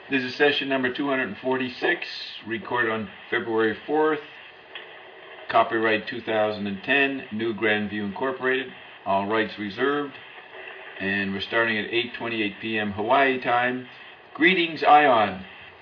This is session number 246, recorded on February 4th, copyright 2010, New Grandview Incorporated, all rights reserved, and we're starting at 8:28 p.m. Hawaii time. Greetings, Ion.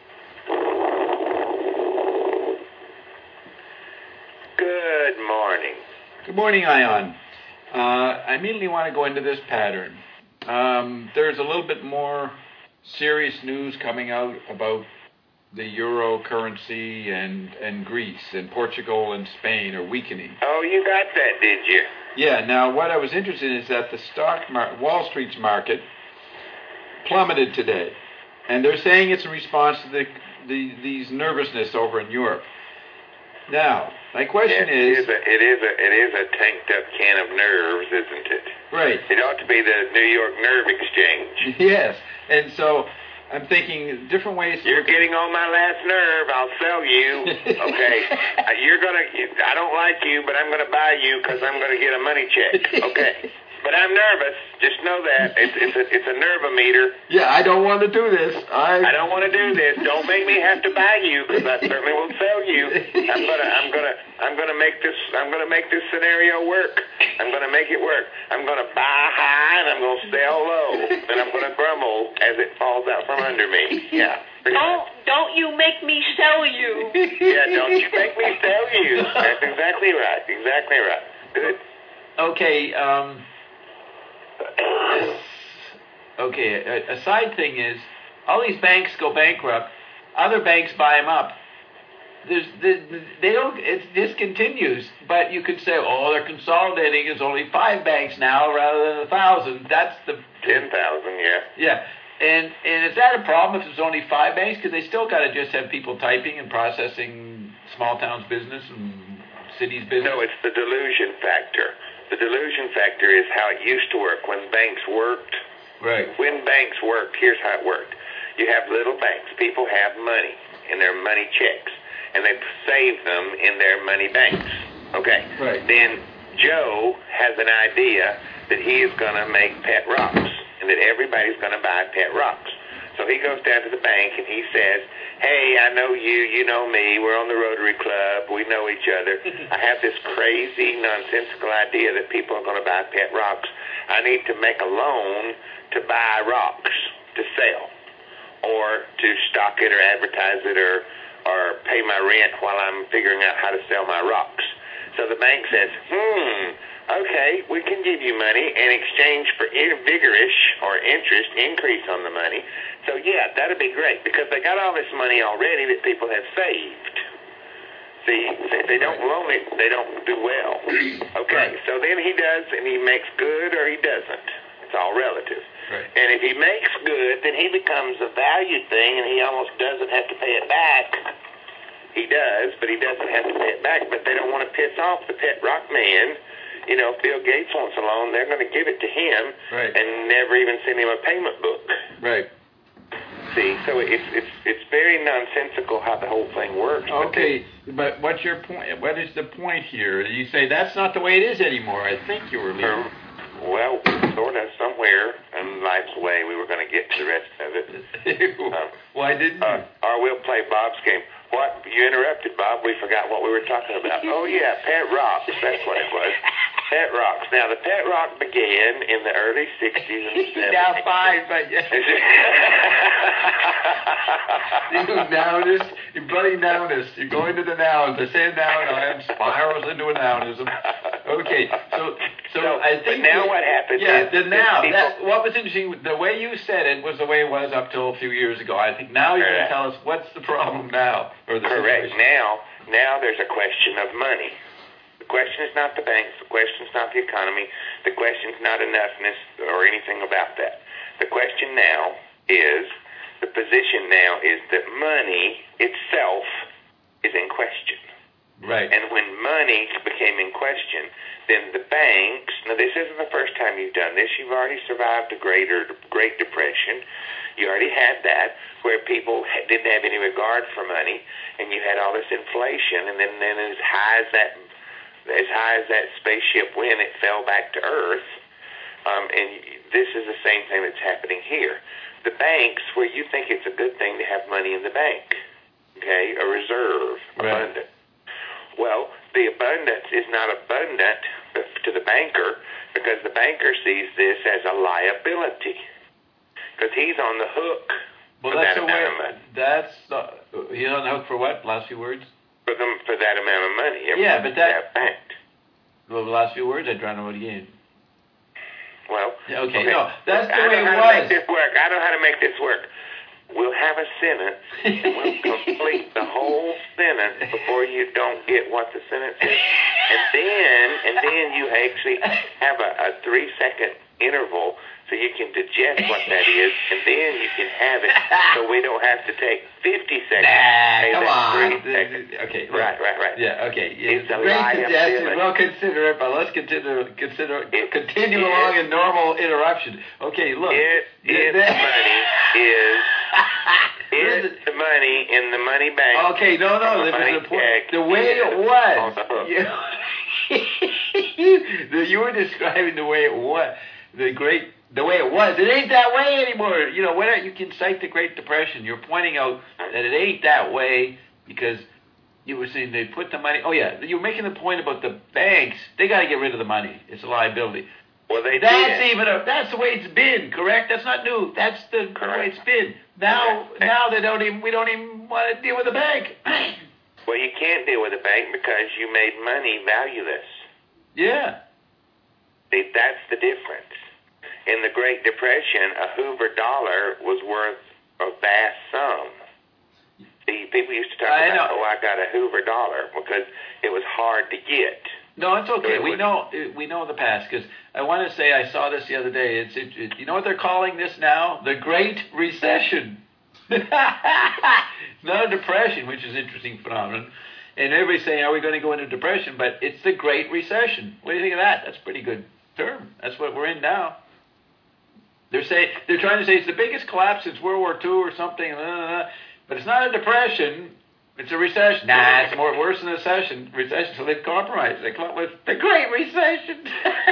Good morning. Good morning, Ion. I immediately want to go into this pattern. There's a little bit more serious news coming out about the euro currency and Greece and Portugal and Spain are weakening. Oh, you got that, did you? Yeah. Now, what I was interested in is that the Wall Street's market plummeted today, and they're saying it's in response to these nervousness over in Europe. Now, my question is... It is a tanked up can of nerves, isn't it? Right. It ought to be the New York Nerve Exchange. Yes. And so I'm thinking different ways... You're getting on my last nerve. I'll sell you. Okay. I don't like you, but I'm going to buy you because I'm going to get a money check. Okay. But I'm nervous. Just know that. It's a nervometer. Yeah, I don't want to do this. I don't want to do this. Don't make me have to buy you, because I certainly will sell you. I'm gonna make this scenario work. I'm gonna make it work. I'm gonna buy high and I'm gonna sell low. And I'm gonna grumble as it falls out from under me. Yeah. Don't you make me sell you. Yeah, don't you make me sell you. That's exactly right. Exactly right. Good. Okay, a side thing is, all these banks go bankrupt, other banks buy them up. It discontinues, but you could say, oh, they're consolidating. It's only 5 banks now rather than 1,000. That's the 10,000, yeah. Yeah, and is that a problem if there's only 5 banks? Because they still got to just have people typing and processing small towns business and cities business. No, it's the delusion factor. The delusion factor is how it used to work when banks worked. Right. When banks worked, here's how it worked. You have little banks. People have money in their money checks, and they save them in their money banks. Okay. Right. Then Joe has an idea that he is going to make pet rocks, and that everybody's going to buy pet rocks. So he goes down to the bank and he says, hey, I know you, you know me, we're on the Rotary Club, we know each other. I have this crazy, nonsensical idea that people are going to buy pet rocks. I need to make a loan to buy rocks to sell, or to stock it or advertise it or pay my rent while I'm figuring out how to sell my rocks. So the bank says, okay, we can give you money in exchange for vigorous or interest increase on the money. So yeah, that'd be great, because they got all this money already that people have saved. See, if they don't loan it, they don't do well. Okay, so then he does, and he makes good or he doesn't. It's all relative. Right. And if he makes good, then he becomes a valued thing, and he almost doesn't have to pay it back. He does, but he doesn't have to pay it back. But they don't want to piss off the pet rock man. You know, if Bill Gates wants a loan, they're going to give it to him, right, and never even send him a payment book. Right. See, so it's very nonsensical how the whole thing works. Okay, but what's your point? What is the point here? You say that's not the way it is anymore. I think you were leaving. Well, sort of, somewhere in life's way, we were going to get to the rest of it. Why didn't you? Or we'll play Bob's game. What? You interrupted, Bob. We forgot what we were talking about. Oh, yeah, pet rocks. That's what it was. Pet rocks. Now, the pet rock began in the early 60s and 70s. Now 5, but you nowness, you bloody nowness. You're going to the nouns. I say noun, I spirals into a nounism. Okay, so I think... But now what happens is... the noun. What was interesting, the way you said it was the way it was up till a few years ago. I think now you're going to tell us what's the problem now. Or the Correct. Situation. Now there's a question of money. The question is not the banks. The question is not the economy. The question is not enoughness or anything about that. The question now is, the position now is that money itself is in question. Right. And when money became in question, then the banks, now this isn't the first time you've done this. You've already survived the Great Depression. You already had that, where people didn't have any regard for money, and you had all this inflation, and then as high as that spaceship went, it fell back to Earth. And this is the same thing that's happening here. The banks, where you think it's a good thing to have money in the bank, okay, a reserve, abundant. Well, the abundance is not abundant to the banker because the banker sees this as a liability because he's on the hook for that amount of money. He's on the hook for what? Last few words? For that amount of money. Yeah, but that... banked. Well, the last few words, I drowned out again. Well, okay, no, that's the way it was. I know how to make this work. We'll have a sentence, and we'll complete the whole sentence before you don't get what the sentence is. And then you actually have a 3-second interval so you can digest what that is, and then you can have it so we don't have to take 50 seconds. Come on. Okay. Right. Yeah, okay. It's a great liability. suggestion. We'll consider it, but let's continue along in normal interruption. Okay, look. It's the money in the money bank. Okay, no. The way it was. You were describing the way it was. The way it was. It ain't that way anymore. You can cite the Great Depression. You're pointing out that it ain't that way because you were saying they put the money. Oh, yeah. You were making the point about the banks. They got to get rid of the money. It's a liability. Well, they That's the way it's been, correct? That's not new. That's the way it's been. Now we don't even want to deal with the bank. Well, you can't deal with the bank because you made money valueless. Yeah. See, that's the difference. In the Great Depression, a Hoover dollar was worth a vast sum. See, people used to talk about, I got a Hoover dollar because it was hard to get. No, it's okay. We know the past because I want to say I saw this the other day. It's you know what they're calling this now? The Great Recession. Not a depression, which is an interesting phenomenon. And everybody's saying, are we going to go into depression? But it's the Great Recession. What do you think of that? That's a pretty good term. That's what we're in now. They're trying to say it's the biggest collapse since World War II or something, but it's not a depression. It's a recession. Nah, it's worse than a recession. So they've compromised. They call it the Great Recession.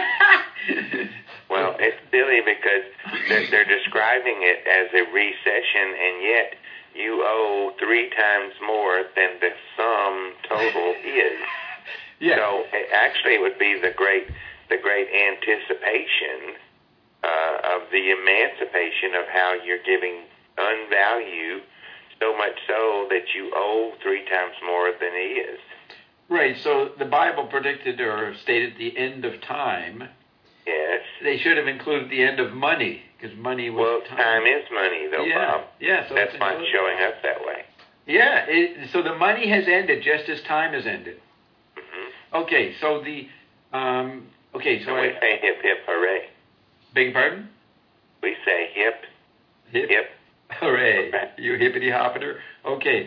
Well, it's silly because they're describing it as a recession, and yet you owe 3 times more than the sum total is. Yeah. So actually, it would be the great anticipation of the emancipation of how you're giving unvalue so much so that you owe 3 times more than he is. Right, so the Bible predicted or stated the end of time. Yes. They should have included the end of money, because money was time is money, though, Bob. Yeah, so that's why it's showing up that way. Yeah, so the money has ended just as time has ended. Mm-hmm. Okay, so the... so we say hip, hip, hooray. Beg your pardon? We say hip, hip, hooray. You hippity-hoppiter? Okay,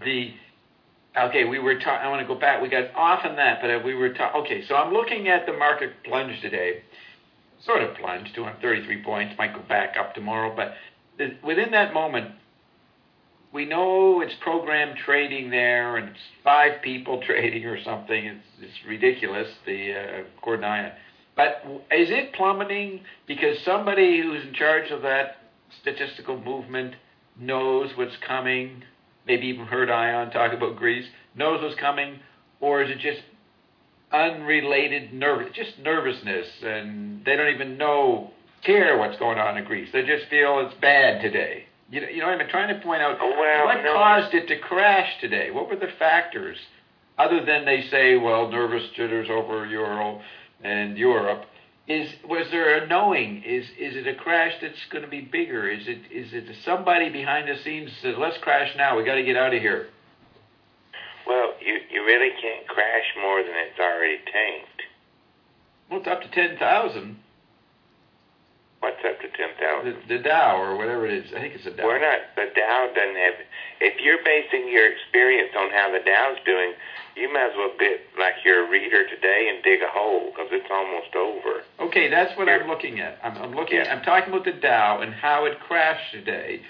we were talking... I want to go back. We got off on that, but we were talking... Okay, so I'm looking at the market plunge today. Sort of plunged, 233 points. Might go back up tomorrow, but within that moment, we know it's program trading there, and it's 5 people trading or something. It's ridiculous, the Cordonaya. But is it plummeting because somebody who's in charge of that statistical movement knows what's coming, maybe even heard Ion talk about Greece, knows what's coming, or is it just unrelated nervousness, and they don't even care what's going on in Greece? They just feel it's bad today. You know, I've been trying to point out what caused it to crash today. What were the factors, other than they say, well, nervous jitters over Euro and Europe? Was there a knowing? Is it a crash that's going to be bigger? Is it somebody behind the scenes says, let's crash now, we got to get out of here? Well, you really can't crash more than it's already tanked. Well, it's up to 10,000. What's up to 10,000? The Dow, or whatever it is. I think it's a Dow. The Dow doesn't have... If you're basing your experience on how the Dow's doing, you might as well get like you're a reader today and dig a hole, because it's almost over. Okay, that's what I'm looking at. I'm talking about the Dow and how it crashed today.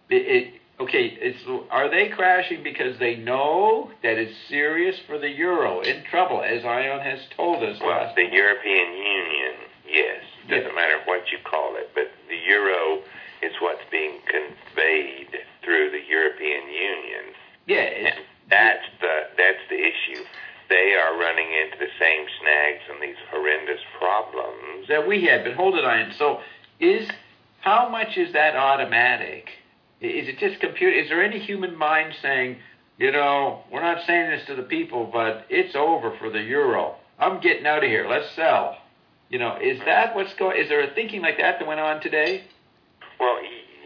Are they crashing because they know that it's serious for the euro, in trouble, as Ion has told us? Well, the European Union, yes. Doesn't matter what you call it, but the euro is what's being conveyed through the European Union. Yeah. And that's the issue. They are running into the same snags and these horrendous problems that we had. But hold it, Ian. So how much is that automatic? Is it just computer? Is there any human mind saying, we're not saying this to the people, but it's over for the euro. I'm getting out of here. Let's sell. Is that what's going? Is there a thinking like that went on today? Well,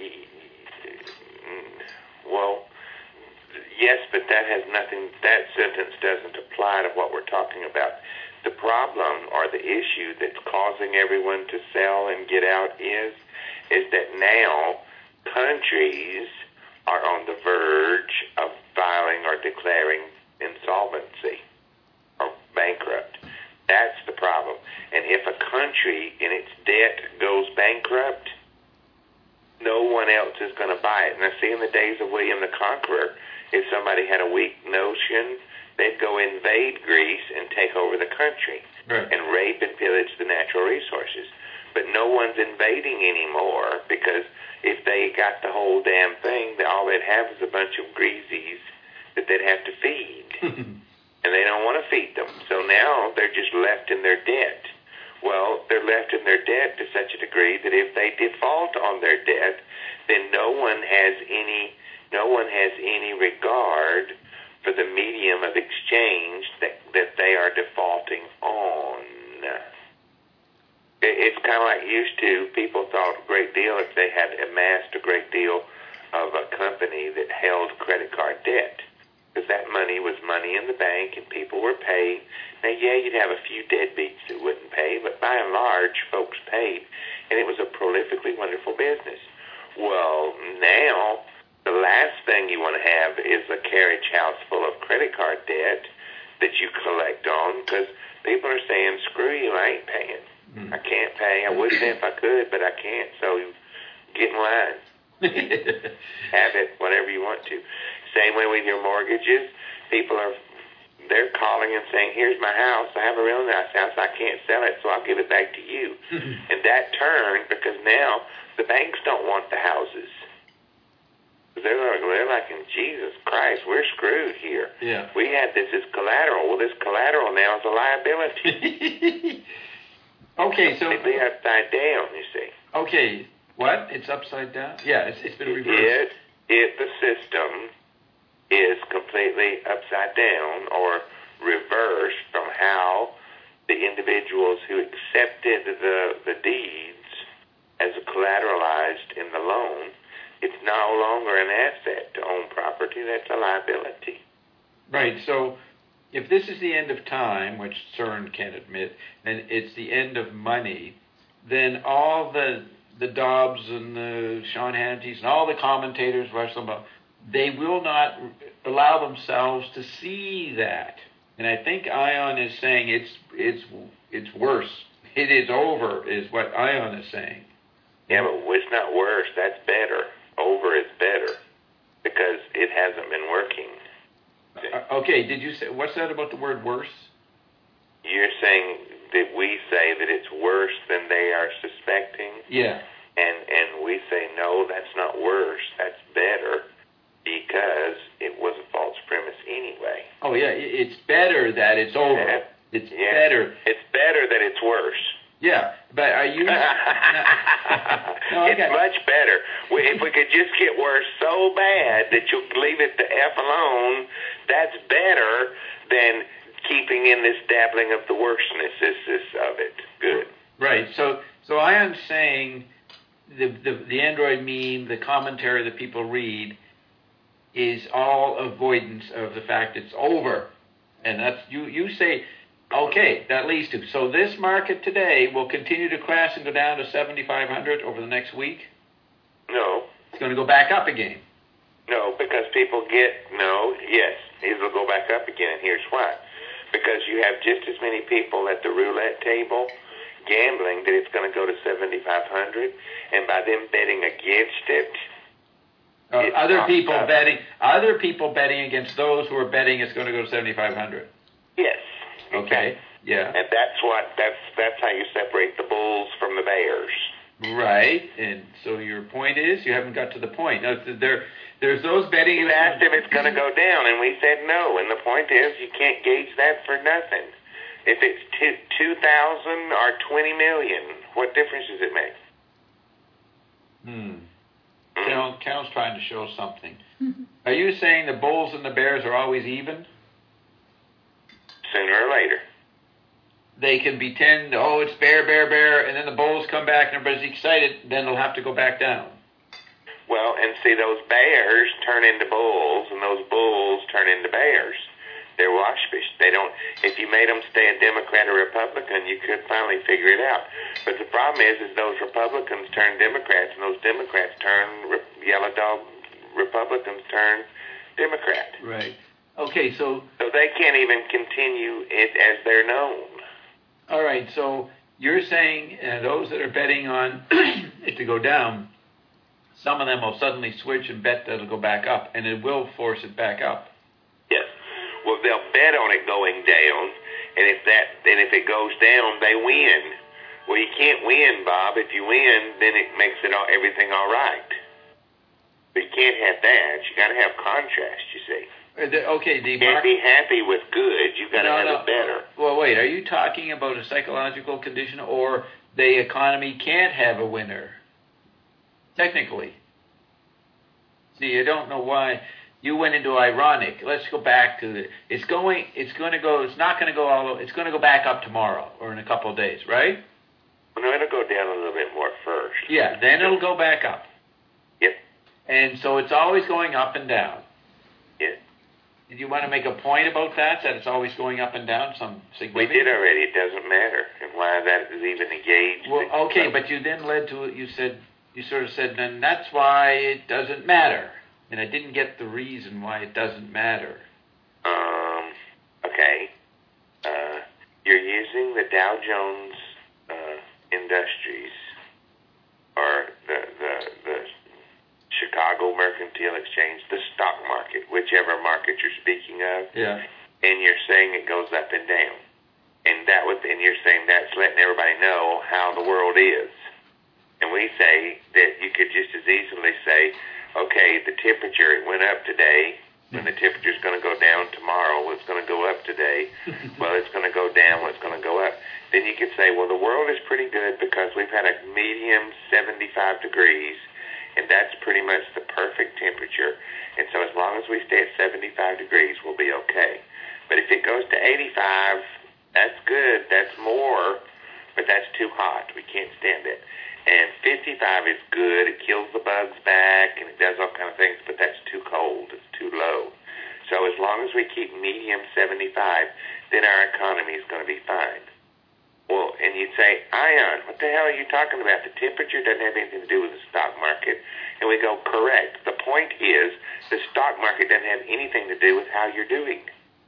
yes, but that has nothing. That sentence doesn't apply to what we're talking about. The problem or the issue that's causing everyone to sell and get out is that now countries are on the verge of filing or declaring insolvency or bankrupt. That's the problem. And if a country in its debt goes bankrupt, no one else is going to buy it. And I see in the days of William the Conqueror, if somebody had a weak notion, they'd go invade Greece and take over the country and rape and pillage the natural resources. But no one's invading anymore because if they got the whole damn thing, all they'd have is a bunch of greasies that they'd have to feed. And they don't want to feed them. So now they're just left in their debt. Well, they're left in their debt to such a degree that if they default on their debt, then no one has any regard for the medium of exchange that they are defaulting on. It's kind of like used to. People thought a great deal if they had amassed a great deal of a company that held credit card debt, because that money was money in the bank and people were paid. Now, yeah, you'd have a few deadbeats that wouldn't pay, but by and large, folks paid, and it was a prolifically wonderful business. Well, now, the last thing you want to have is a carriage house full of credit card debt that you collect on, because people are saying, screw you, I ain't paying. I can't pay. I would if I could, but I can't, so get in line. Have it, whatever you want to. Same way with your mortgages. They're calling and saying, here's my house. I have a real nice house. I can't sell it, so I'll give it back to you. And that turned because now the banks don't want the houses. They're like, Jesus Christ, we're screwed here. Yeah. We had this as collateral. Well, this collateral now is a liability. Okay, so... It'd be upside down, you see. Okay, what? It's upside down? Yeah, it's been reversed. If the system is completely upside down or reversed from how the individuals who accepted the deeds as collateralized in the loan, it's no longer an asset to own property. That's a liability. Right. So if this is the end of time, which CERN can't admit, and it's the end of money, then all the Dobbs and the Sean Hannitys and all the commentators, Rush Limbaugh, they will not allow themselves to see that. And I think Ion is saying it's worse. It is over, is what Ion is saying. Yeah, but it's not worse. That's better. Over is better because it hasn't been working. Okay, did you say, what's that about the word worse? You're saying that we say that it's worse than they are suspecting? Yeah. And we say, no, that's not worse. That's better because it was a false premise anyway. Oh, yeah, it's better that it's over. Yeah. It's better. It's better that it's worse. Yeah, but are you... It's much better. If we could just get worse so bad that you'll leave it the F alone, that's better than keeping in this dabbling of the worseness of it. Good. Right. So I am saying the Android meme, the commentary that people read, is all avoidance of the fact it's over. And that's you say... Okay, that leads to... So this market today will continue to crash and go down to 7,500 over the next week? No. It's going to go back up again? No, because people yes, it'll go back up again, and here's why. Because you have just as many people at the roulette table gambling that it's going to go to 7,500, and by them betting against it... other people betting against those who are betting it's going to go to 7,500? Yes. Okay. Yeah. And that's how you separate the bulls from the bears. Right. And so your point is you haven't got to the point. Now, there's those betting. You asked if it's going to go down, and we said no. And the point is you can't gauge that for nothing. If it's 2,000 or 20 million, what difference does it make? Cal's trying to show something. Are you saying the bulls and the bears are always even? Sooner or later. They can pretend, oh, it's bear, bear, bear, and then the bulls come back and everybody's excited, then they'll have to go back down. Well, and see, those bears turn into bulls, and those bulls turn into bears. They're waspish. They don't. If you made them stay a Democrat or Republican, you could finally figure it out. But the problem is those Republicans turn Democrats, and those Democrats turn yellow dog. Republicans turn Democrat. Right. Okay, so they can't even continue it as they're known. All right. So you're saying those that are betting on it to go down, some of them will suddenly switch and bet that it'll go back up, and it will force it back up. Yes. Well, they'll bet on it going down, and if it goes down, they win. Well, you can't win, Bob. If you win, then it makes everything all right. But you can't have that. You got to have contrast. You see. Okay, you can't be happy with good. You got to have it better. Well, wait. Are you talking about a psychological condition, or the economy can't have a winner? Technically. See, I don't know why. You went into ironic. Let's go back to it's going to go back up tomorrow or in a couple of days, right? Well, no, it'll go down a little bit more first. Yeah, then it'll go back up. Yep. And so it's always going up and down. Yeah. Did you want to make a point about that it's always going up and down? We did already. It doesn't matter. And why that is even engaged. Well, okay, but you then led to it. You sort of said, then that's why it doesn't matter. And I didn't get the reason why it doesn't matter. Okay. You're using the Dow Jones Industries or the Chicago Mercantile Exchange, the stock market, whichever market you're speaking of. Yeah. And you're saying it goes up and down. And you're saying that's letting everybody know how the world is. And we say that you could just as easily say, okay, the temperature, it went up today. When the temperature's going to go down tomorrow, it's going to go up today. Well, it's going to go down, it's going to go up. Then you could say, well, the world is pretty good because we've had a medium 75 degrees, and that's pretty much the perfect temperature. And so as long as we stay at 75 degrees, we'll be okay. But if it goes to 85, that's good, that's more, but that's too hot. We can't stand it. And 55 is good. It kills the bugs back, and it does all kind of things, but that's too cold. It's too low. So as long as we keep medium 75, then our economy is going to be fine. Well, and you'd say, Ion, what the hell are you talking about? The temperature doesn't have anything to do with the stock market. And we go, correct. The point is the stock market doesn't have anything to do with how you're doing.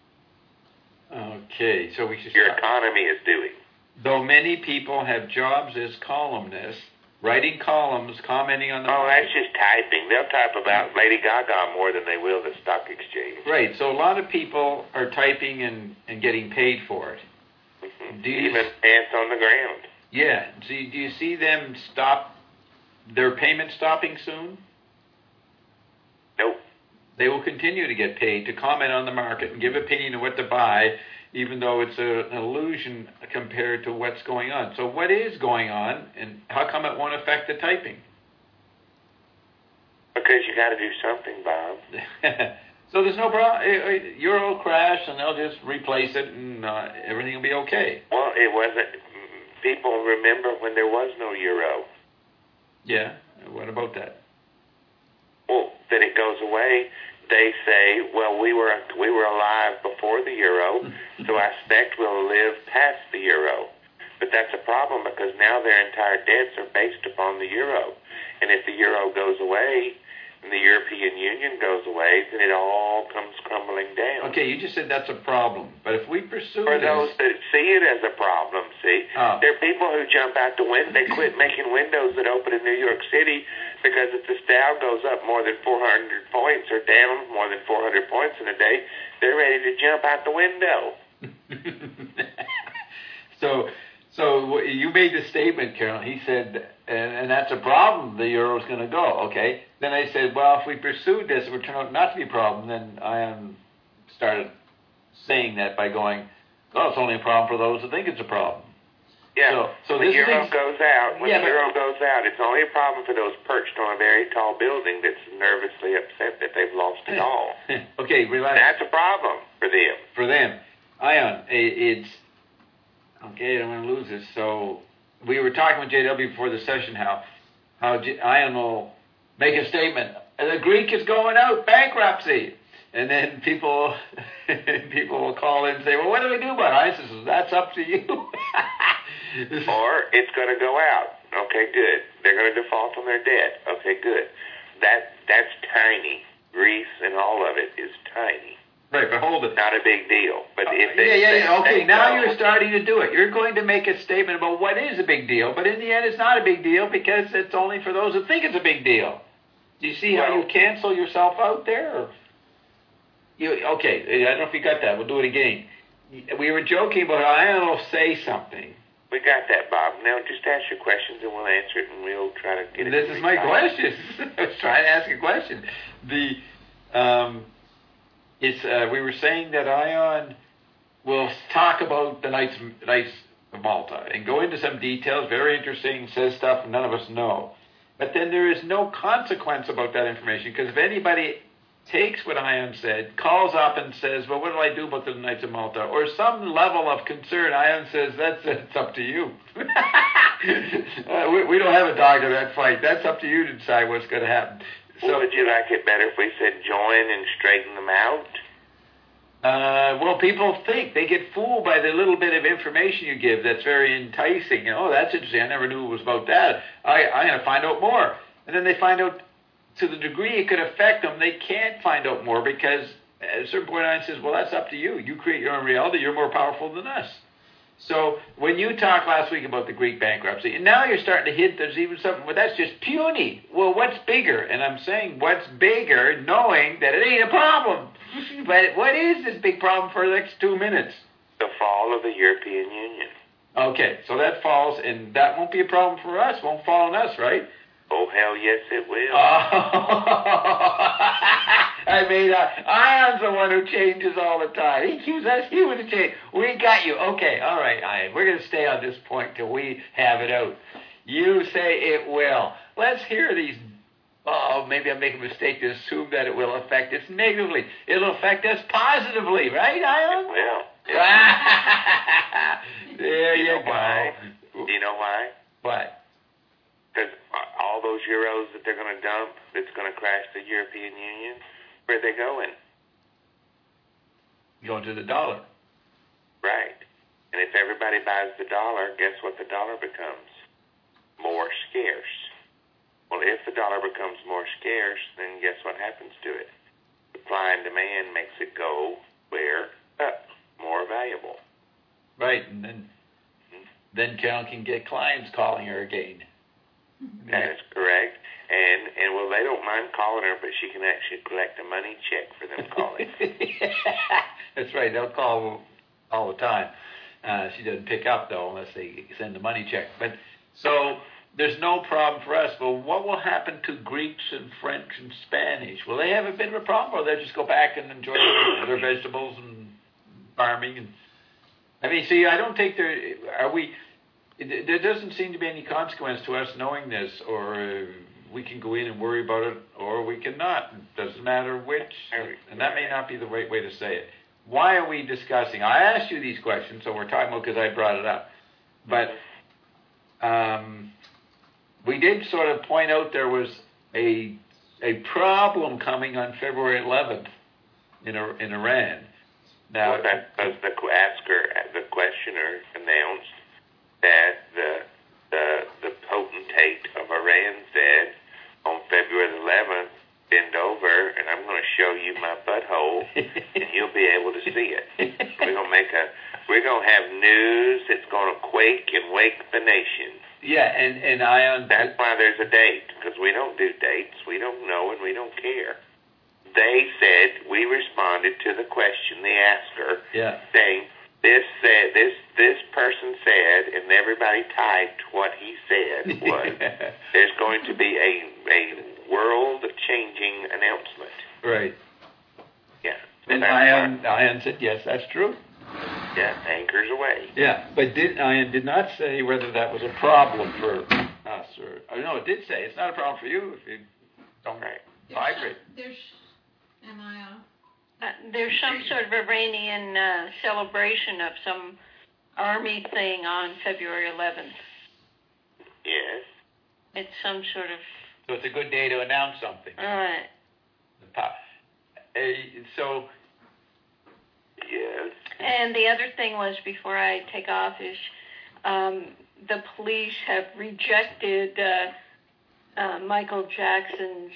Okay, so we should Your economy is doing. Though many people have jobs as columnists, writing columns, commenting on the market. That's just typing. They'll type about Lady Gaga more than they will the stock exchange. Right, so a lot of people are typing and getting paid for it. Mm-hmm. Even ants on the ground. Yeah. Do you see them their payment stopping soon? Nope. They will continue to get paid to comment on the market and give opinion on what to buy, even though it's an illusion compared to what's going on. So what is going on, and how come it won't affect the typing? Because you got to do something, Bob. So there's no problem. Euro will crash, and they'll just replace it, and everything will be okay. Well, it wasn't. People remember when there was no euro. Yeah. What about that? Well, then it goes away. They say, well, we were alive before the euro, so I expect we'll live past the euro. But that's a problem because now their entire debts are based upon the euro. And if the euro goes away and the European Union goes away, then it all comes crumbling down. Okay, you just said that's a problem. But if we pursue For those that see it as a problem, there are people who jump out the window. They quit making windows that open in New York City because if the Dow goes up more than 400 points or down more than 400 points in a day, they're ready to jump out the window. So you made the statement, Carolyn. He said, and that's a problem. The euro's going to go. Okay. Then I said, well, if we pursued this, it would turn out not to be a problem. Then Ion started saying that by going, oh, it's only a problem for those who think it's a problem. Yeah. So when this euro thing's- goes out, when Yeah, the euro goes out, it's only a problem for those perched on a very tall building that's nervously upset that they've lost it all. Okay, relax. That's a problem for them. For them, Ion, it's okay. I don't want to lose this. So we were talking with JW before the session how Ion will make a statement. The Greek is going out, bankruptcy, and then people will call in and say, well, what do we do about it? I says, that's up to you. Or it's going to go out. Okay, good. They're going to default on their debt. Okay, good. That's tiny. Greece and all of it is tiny. Right, but hold it. Not a big deal. But if Okay, now you're starting to do it. You're going to make a statement about what is a big deal, but in the end, it's not a big deal because it's only for those who think it's a big deal. Do you see how you cancel yourself out there? Or okay, I don't know if you got that. We'll do it again. We were joking about Ion will say something. We got that, Bob. Now just ask your questions and we'll answer it, and we'll try to get it. This is my question. I was trying to ask a question. We were saying that Ion will talk about the Knights of Malta and go into some details, very interesting, says stuff none of us know. But then there is no consequence about that information, because if anybody takes what Ion said, calls up and says, well, what do I do about the Knights of Malta? Or some level of concern, Ion says, it's up to you. We don't have a dog in that fight. That's up to you to decide what's going to happen. So, would you like it better if we said join and straighten them out? Well, people think. They get fooled by the little bit of information you give that's very enticing. Oh, that's interesting. I never knew it was about that. I'm going to find out more. And then they find out, to the degree it could affect them, they can't find out more because at a certain point Ion says, well, that's up to you. You create your own reality. You're more powerful than us. So when you talked last week about the Greek bankruptcy, and now you're starting to hint there's even something, well, that's just puny. Well, what's bigger? And I'm saying what's bigger, knowing that it ain't a problem. But what is this big problem for the next 2 minutes? The fall of the European Union. Okay, so that falls, and that won't be a problem for us. Won't fall on us, right? Oh, hell yes, it will. I mean, Ion's the one who changes all the time. He keeps us human to change. We got you. Okay, all right, Ion. We're going to stay on this point till we have it out. You say it will. Let's hear these. Oh, maybe I'm making a mistake to assume that it will affect us negatively. It'll affect us positively, right, Ion? It will. There you go. Why? Do you know why? What? Because all those euros that they're going to dump, that's going to crash the European Union, where are they going? Going to the dollar. Right. And if everybody buys the dollar, guess what the dollar becomes? More scarce. Well, if the dollar becomes more scarce, then guess what happens to it? Supply and demand makes it go where? Up. More valuable. Right, and then Carol can get clients calling her again. That is correct. And well, they don't mind calling her, but she can actually collect a money check for them calling. That's right. They'll call all the time. She doesn't pick up, though, unless they send the money check. But so there's no problem for us. But what will happen to Greeks and French and Spanish? Will they have a bit of a problem, or they'll just go back and enjoy their vegetables and farming? And I mean, see, I don't think there doesn't seem to be any consequence to us knowing this, or we can go in and worry about it, or we cannot. It doesn't matter which, and that may not be the right way to say it. Why are we discussing? I asked you these questions, so we're talking about because I brought it up. But we did sort of point out there was a problem coming on February 11th in Iran. Now, well, that was the questioner announced that the potentate of Iran said on February 11th, bend over and I'm going to show you my butthole and you'll be able to see it. We're going to have news that's going to quake and wake the nation. Yeah, and that's why there's a date, because we don't do dates. We don't know and we don't care. They said, we responded to the question, the asker, saying, this person said, and everybody typed what he said was, there's going to be a world-changing announcement. Right. Yeah. And Ian said, yes, that's true. Yeah, anchors away. Yeah, but Ian did not say whether that was a problem for us or no, it did say it's not a problem for you if you don't vibrate. Am I on? There's some sort of Iranian celebration of some army thing on February 11th. Yes. It's some sort of... So it's a good day to announce something. All right. So... Yes. And the other thing was, before I take off, is the police have rejected Michael Jackson's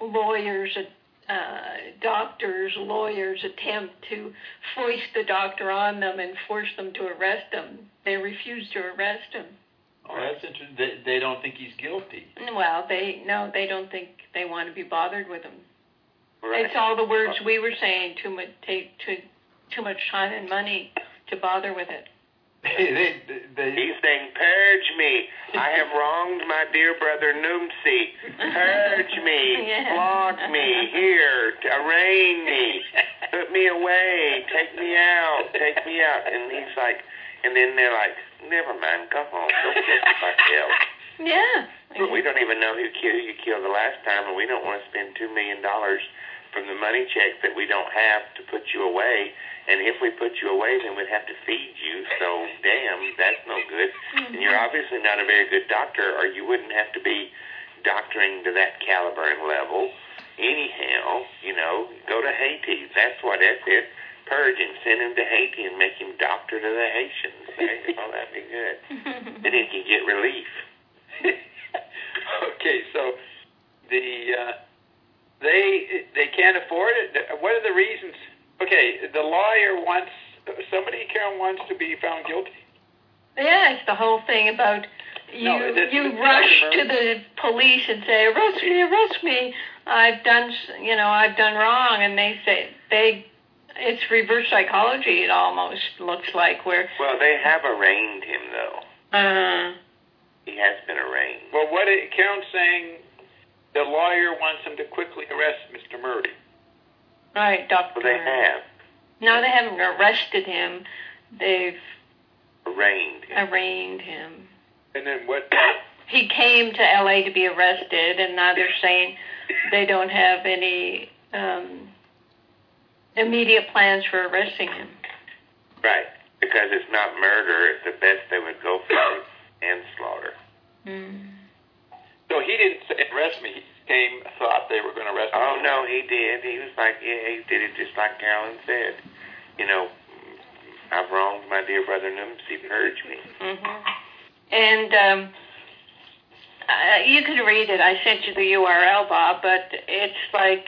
doctor's lawyers' attempt to foist the doctor on them and force them to arrest him. They refused to arrest him. Oh, that's interesting. They don't think he's guilty. Well, they don't think they want to be bothered with him. Right. It's all the words we were saying. Too much time and money to bother with it. He's saying, purge me. I have wronged my dear brother Numsi. Purge me. Flog me. Here. Arraign me. Put me away. Take me out. Take me out. And he's like, and then they're like, never mind. Go home. Go kill somebody else. Yeah. We don't even know who you killed the last time, and we don't want to spend $2 million from the money check that we don't have to put you away. And if we put you away, then we'd have to feed you. So, damn, that's no good. Mm-hmm. And you're obviously not a very good doctor, or you wouldn't have to be doctoring to that caliber and level. Anyhow, go to Haiti. That's it. Purge him, send him to Haiti, and make him doctor to the Haitians. Right? Oh, that'd be good. Then he can get relief. Okay, so they can't afford it. What are the reasons? Okay, the lawyer somebody wants to be found guilty. Yeah, it's the whole thing about you rush to the police and say, arrest me, I've done wrong, and they say it's reverse psychology. It almost looks like Well, they have arraigned him though. He has been arraigned. Well, what it counts saying, the lawyer wants him to quickly arrest Mr. Murray. Right, Dr. Well, they have. No, they haven't arrested him. They've arraigned him. And then what? He came to L.A. to be arrested, and now they're saying they don't have any immediate plans for arresting him. Right, because it's not murder. It's the best they would go for manslaughter. So he didn't say arrest me. He thought they were going to arrest him. Oh, no, he did. He was like, he did it just like Carolyn said. I've wronged my dear brother Numsi. Purge me. Mm-hmm. And you could read it. I sent you the URL, Bob, but it's like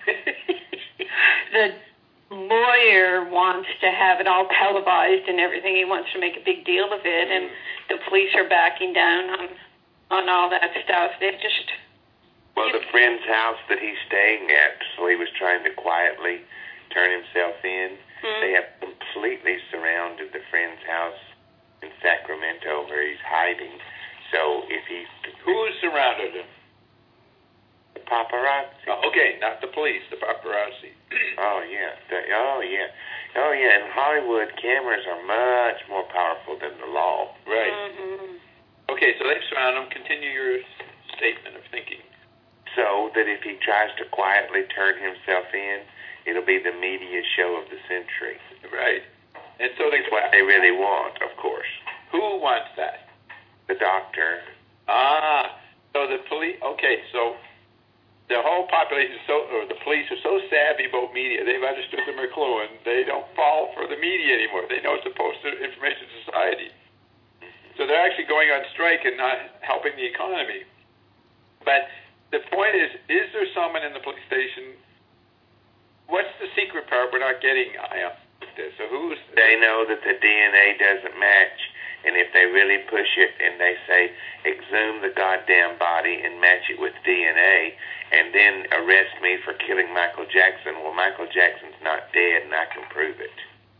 the lawyer wants to have it all televised and everything. He wants to make a big deal of it, and the police are backing down on all that stuff. They just... Well, the friend's house that he's staying at, so he was trying to quietly turn himself in. They have completely surrounded the friend's house in Sacramento where he's hiding. So if he... Who's surrounded him? The paparazzi. Oh, okay, not the police, the paparazzi. Oh, yeah. Oh, yeah. In Hollywood, cameras are much more powerful than the law. Right. Mm-hmm. Okay, so they've surrounded him. Continue your statement of thinking. So that if he tries to quietly turn himself in, it'll be the media show of the century. Right. And so that's what they really want, of course. Who wants that? The doctor. So the police. Okay, so the whole population, the police are so savvy about media. They've understood the McLuhan. They don't fall for the media anymore. They know it's opposed to information society. So they're actually going on strike and not helping the economy. But the point is there someone in the police station? What's the secret part we're not getting? So who's... They know that the DNA doesn't match, and if they really push it and they say, exhume the goddamn body and match it with DNA, and then arrest me for killing Michael Jackson, well, Michael Jackson's not dead, and I can prove it. Who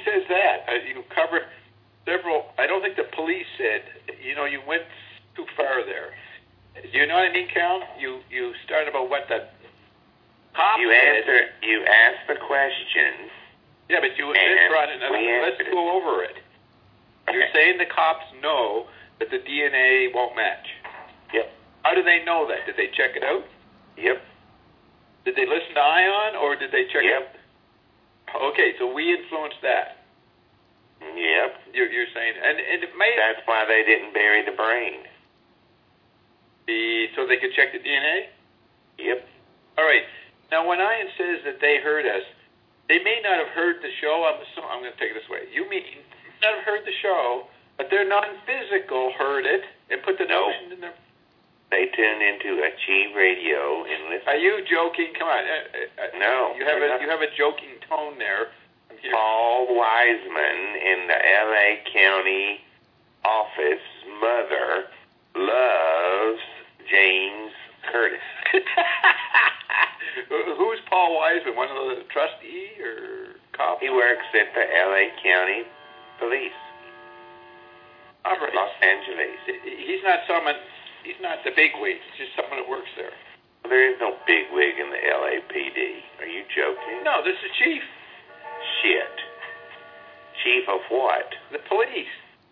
says that? You covered several. I don't think the police said. You know, you went too far there. You know what I mean, Cal? You started about what the cop said. You asked the question. Yeah, but you then brought it. Let's go over it. Okay. You're saying the cops know that the DNA won't match. Yep. How do they know that? Did they check it out? Yep. Did they listen to ION, or did they check it out? Okay, so we influenced that. Yep. You're saying, and it may. That's why they didn't bury the brain. So they could check the DNA? Yep. All right. Now, when Ian says that they heard us, they may not have heard the show. I'm going to take it this way. You mean not have heard the show, but their non-physical heard it and put the notion in their... They tuned into Achieve Radio and listened. Are you joking? Come on. No. You have a joking tone there. Paul Wiseman in the L.A. County office mother loves James Curtis. Who's Paul Wiseman? One of the trustee or cop? He works at the L.A. County Police. All right. Los Angeles. He's not the big wig. He's just someone that works there. There is no big wig in the LAPD. Are you joking? No, this is chief. Shit. Chief of what? The police.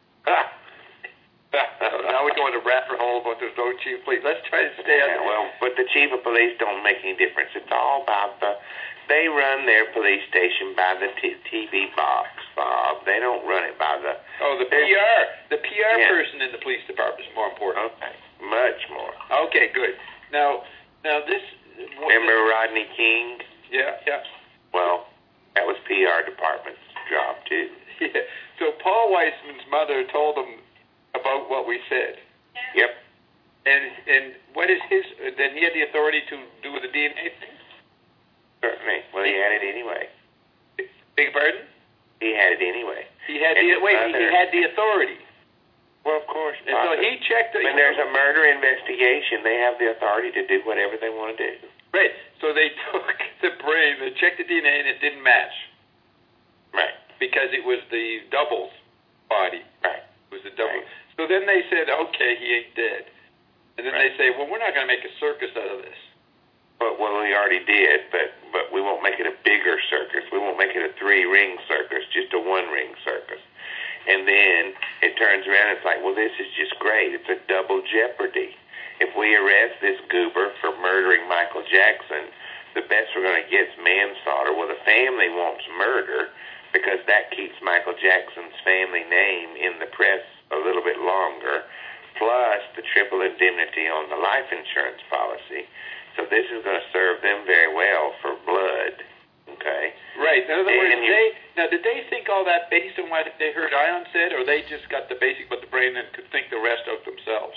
Now we're going to rabbit hole about there's no chief of police. Let's try to stay on. Well, but the chief of police don't make any difference. It's all about they run their police station by the TV box, Bob. They don't run it by the... Oh, the PR. The PR person in the police department is more important. Okay. Much more. Okay, good. Now this... Remember Rodney King? Yeah. Well, that was PR department's job, too. Yeah. So Paul Weissman's mother told him about what we said. Yep. And what is his... Then he had the authority to do the DNA thing? Certainly. Well, he had it anyway. Beg pardon? He had it anyway. He had the authority. Well, of course. And so he checked... When there's a murder investigation, they have the authority to do whatever they want to do. Right. So they took the brain, they checked the DNA, and it didn't match. Right. Because it was the double's body. Right. It was the double. Right. So then they said, okay, he ain't dead. And then they say, well, we're not going to make a circus out of this. Well, we already did, but we won't make it a bigger circus. We won't make it a 3-ring circus, just a 1-ring circus. And then it turns around and it's like, well, this is just great. It's a double jeopardy. If we arrest this goober for murdering Michael Jackson, the best we're going to get is manslaughter. Well, the family wants murder because that keeps Michael Jackson's family name in the press a little bit longer, plus the triple indemnity on the life insurance policy. So this is going to serve them very well for blood, okay? Right. In other words, did they think all that based on what they heard Ion said, or they just got the basic but the brain and could think the rest out themselves?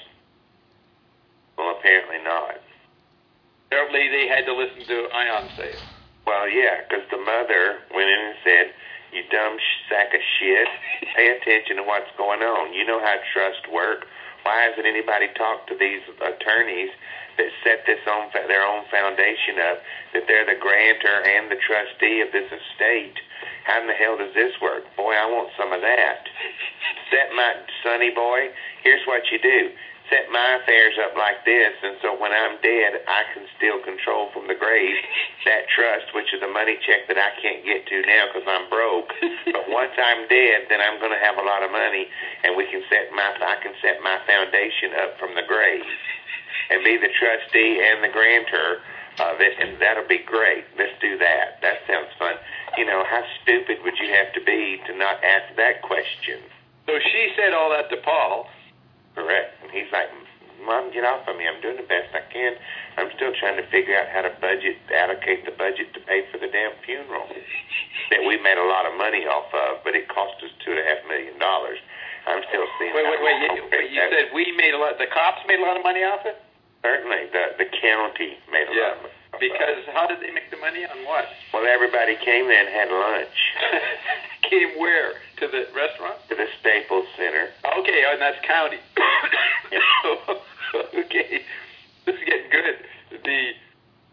Well, apparently not. Apparently they had to listen to Ion say it. Well, yeah, because the mother went in and said, you dumb sack of shit, pay attention to what's going on. You know how trust works. Why hasn't anybody talked to these attorneys that set their own foundation up, that they're the grantor and the trustee of this estate? How in the hell does this work? Boy, I want some of that. Sonny boy, here's what you do. Set my affairs up like this, and so when I'm dead, I can still control from the grave that trust, which is a money check that I can't get to now because I'm broke. But once I'm dead, then I'm going to have a lot of money, and I can set my foundation up from the grave and be the trustee and the grantor of it, and that'll be great. Let's do that. That sounds fun. You know, how stupid would you have to be to not ask that question? So she said all that to Paul. Correct. And he's like, Mom, get off of me. I'm doing the best I can. I'm still trying to figure out how to allocate the budget to pay for the damn funeral that we made a lot of money off of, but it cost us $2.5 million. I'm still seeing... Wait. You said we made a lot... The cops made a lot of money off it? Certainly. The county made a lot of money. Because how did they make the money on what? Well, everybody came there and had lunch. Came where? To the restaurant? To the Staples Center. Okay, and that's county. Okay. This is getting good.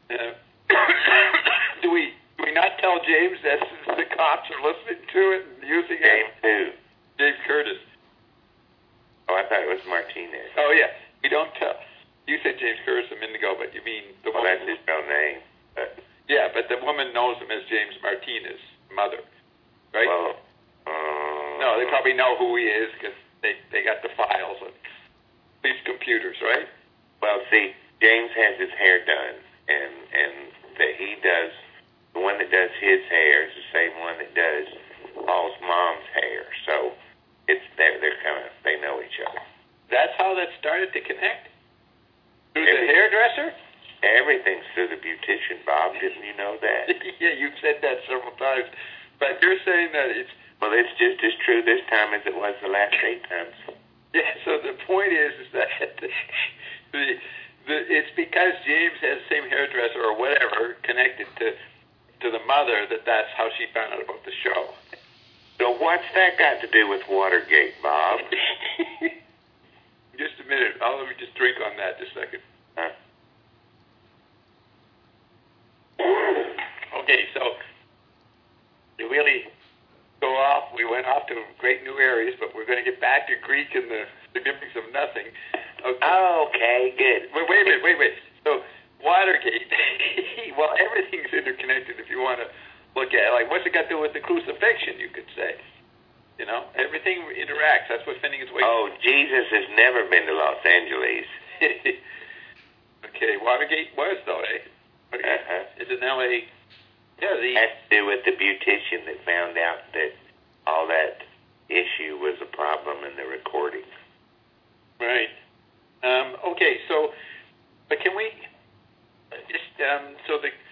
Do we not tell James that the cops are listening to it and using James who? James Curtis. Oh, I thought it was Martinez. Oh, yeah. We don't tell. You said James Curtis a minute ago, but you mean the Well, woman. that's his real name. But, Yeah, but the woman knows him as James Martinez, mother. Right? well, No, they probably know who he is because they got the files on these computers, right? well, see, James has his hair done, and that he does, the one that does his hair is the same one that does Paul's mom's hair. So it's they're kind of, they know each other. That's how that started to connect? Through the hairdresser? Everything's through the beautician, Bob. Didn't you know that? Yeah, you've said that several times. But you're saying that it's... Well, it's just as true this time as it was the last 8 times. Yeah, so the point is that it's because James has the same hairdresser or whatever connected to the mother that's how she found out about the show. So what's that got to do with Watergate, Bob? Just a minute. Let me just drink on that just a second. Huh? Okay, so you really go off. We went off to great new areas, but we're going to get back to Greek and the significance of nothing. Okay. Okay, good. Wait a minute. So Watergate, well, everything's interconnected if you want to look at it. Like, what's it got to do with the crucifixion, you could say? You know, everything interacts. That's what Finnegan's Wake. Oh, Jesus has never been to Los Angeles. Okay, Watergate was, though, eh? It's in L.A. Yeah, Has to do with the beautician that found out that all that issue was a problem in the recording. Right. Okay, so, but can we just, so they,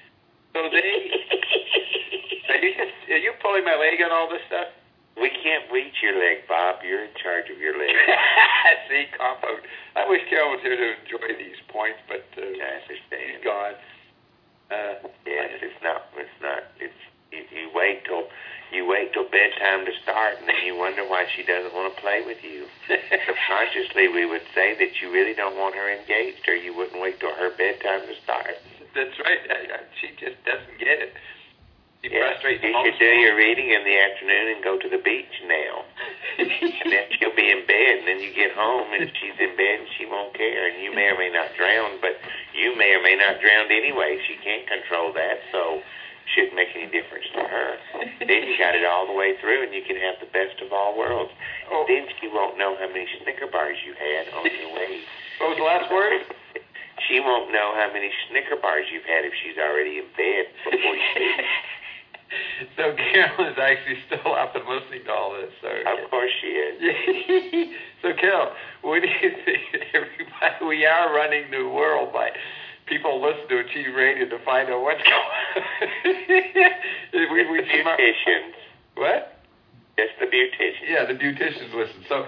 are you pulling my leg on all this stuff? We can't reach your leg, Bob. You're in charge of your leg. See, compound. I wish Carol was here to enjoy these points, but I understand. he's gone. Yes, it's not. It's you wait till bedtime to start, and then you wonder why she doesn't want to play with you. Subconsciously, we would say that you really don't want her engaged, or you wouldn't wait till her bedtime to start. That's right. She just doesn't get it. She frustrates You should do your reading in the afternoon and go to the beach now. And then she'll be in bed, and then you get home, and she's in bed, and she won't care. And you may or may not drown, but you may or may not drown anyway. She can't control that, so it shouldn't make any difference to her. Then you got it all the way through, and you can have the best of all worlds. Oh. Then she won't know how many Snicker bars you had on your way. What was the last word? She won't know how many Snicker bars you've had if she's already in bed before you leave. So Carol is actually still up and listening to all this. So, Of course she is. So Carol, what do you think? Everybody, we are running the world by people listen to Achieve Radio to find out what's going on. we Beauticians. What? Just the beauticians. Yeah, the beauticians listen. So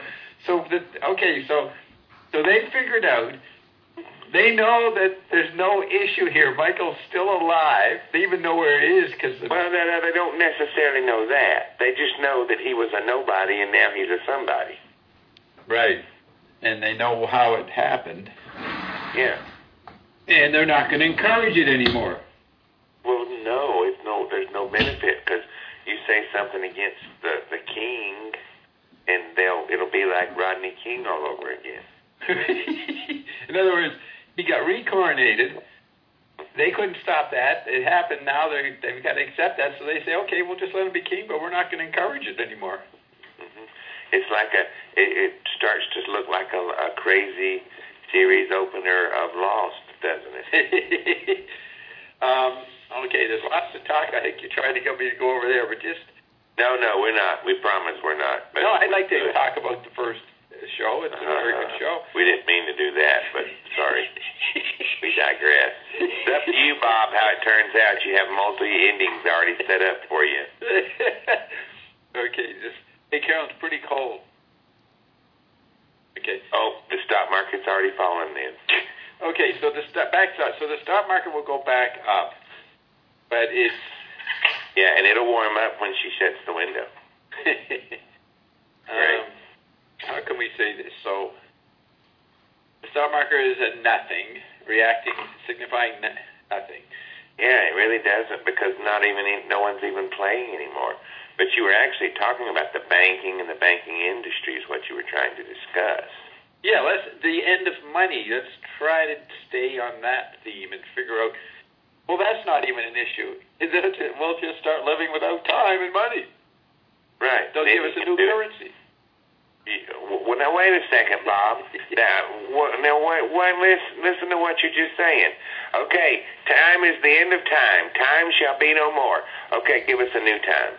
they figured out. They know that there's no issue here. Michael's still alive. They even know where he is because. Well, they don't necessarily know that. They just know that he was a nobody and now he's a somebody. Right. And they know how it happened. Yeah. And they're not going to encourage it anymore. Well, no, there's no benefit because you say something against the king, and it'll be like Rodney King all over again. In other words, he got recoronated. They couldn't stop that. It happened. Now they've got to accept that. So they say, okay, we'll just let him be king, but we're not going to encourage it anymore. Mm-hmm. It's like it starts to look like a crazy series opener of Lost, doesn't it? Okay, there's lots to talk. I think you're trying to get me to go over there, but just... No, we're not. We promise we're not. But no, I'd like to talk about the first show. It's a very good show. We didn't mean to do that, but sorry. We digress. It's up to you, Bob, how it turns out. You have multi-endings already set up for you. Okay, hey, Carol, it's pretty cold. Okay. Oh, the stock market's already fallen then. Okay, so the stock market will go back up, but it's... Yeah, and it'll warm up when she shuts the window. Right. How can we say this? So the stock market is at nothing, reacting, signifying nothing. Yeah, it really doesn't, because no one's even playing anymore. But you were actually talking about the banking and the banking industry is what you were trying to discuss. Yeah, the end of money. Let's try to stay on that theme and figure out, well, that's not even an issue. We'll just start living without time and money. Right. They'll give us a new currency. Well, now, wait a second, Bob. Listen to what you're just saying. Okay, time is the end of time. Time shall be no more. Okay, give us a new time.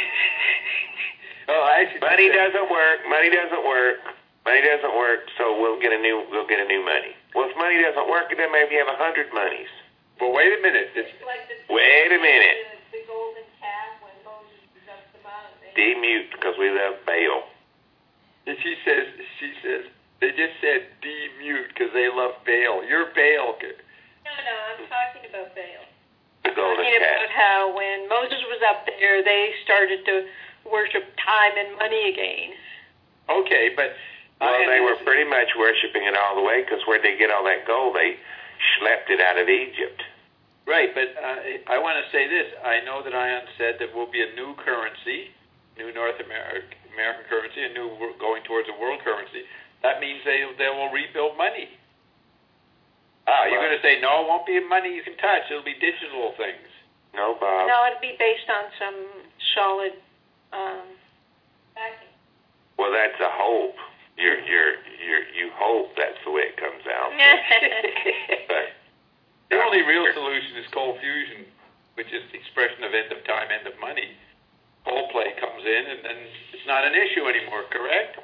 Money doesn't work. Money doesn't work. Money doesn't work. So we'll get a new money. Well, if money doesn't work, then maybe you have 100 monies. Well, wait a minute. Wait a minute. The golden calf when Moses was up the mountain. Demute, because we love Baal. And she says, they just said demute because they love Baal. You're Baal. No, I'm talking about Baal. The golden talking calf. about how when Moses was up there, they started to worship time and money again. Okay, but... Well, they were pretty much worshiping it all the way, because where'd they get all that gold? They schlepped it out of Egypt. Right, but I want to say this. I know that Ion said there will be a new currency, new North American currency, a new going towards a world currency. That means they will rebuild money. You're going to say, no, it won't be money you can touch. It'll be digital things. No, Bob. No, it'll be based on some solid backing. Well, that's a hope. You hope that's the way it comes out. But the only real solution is cold fusion, which is the expression of end of time, end of money. Cold play comes in, and then it's not an issue anymore. Correct?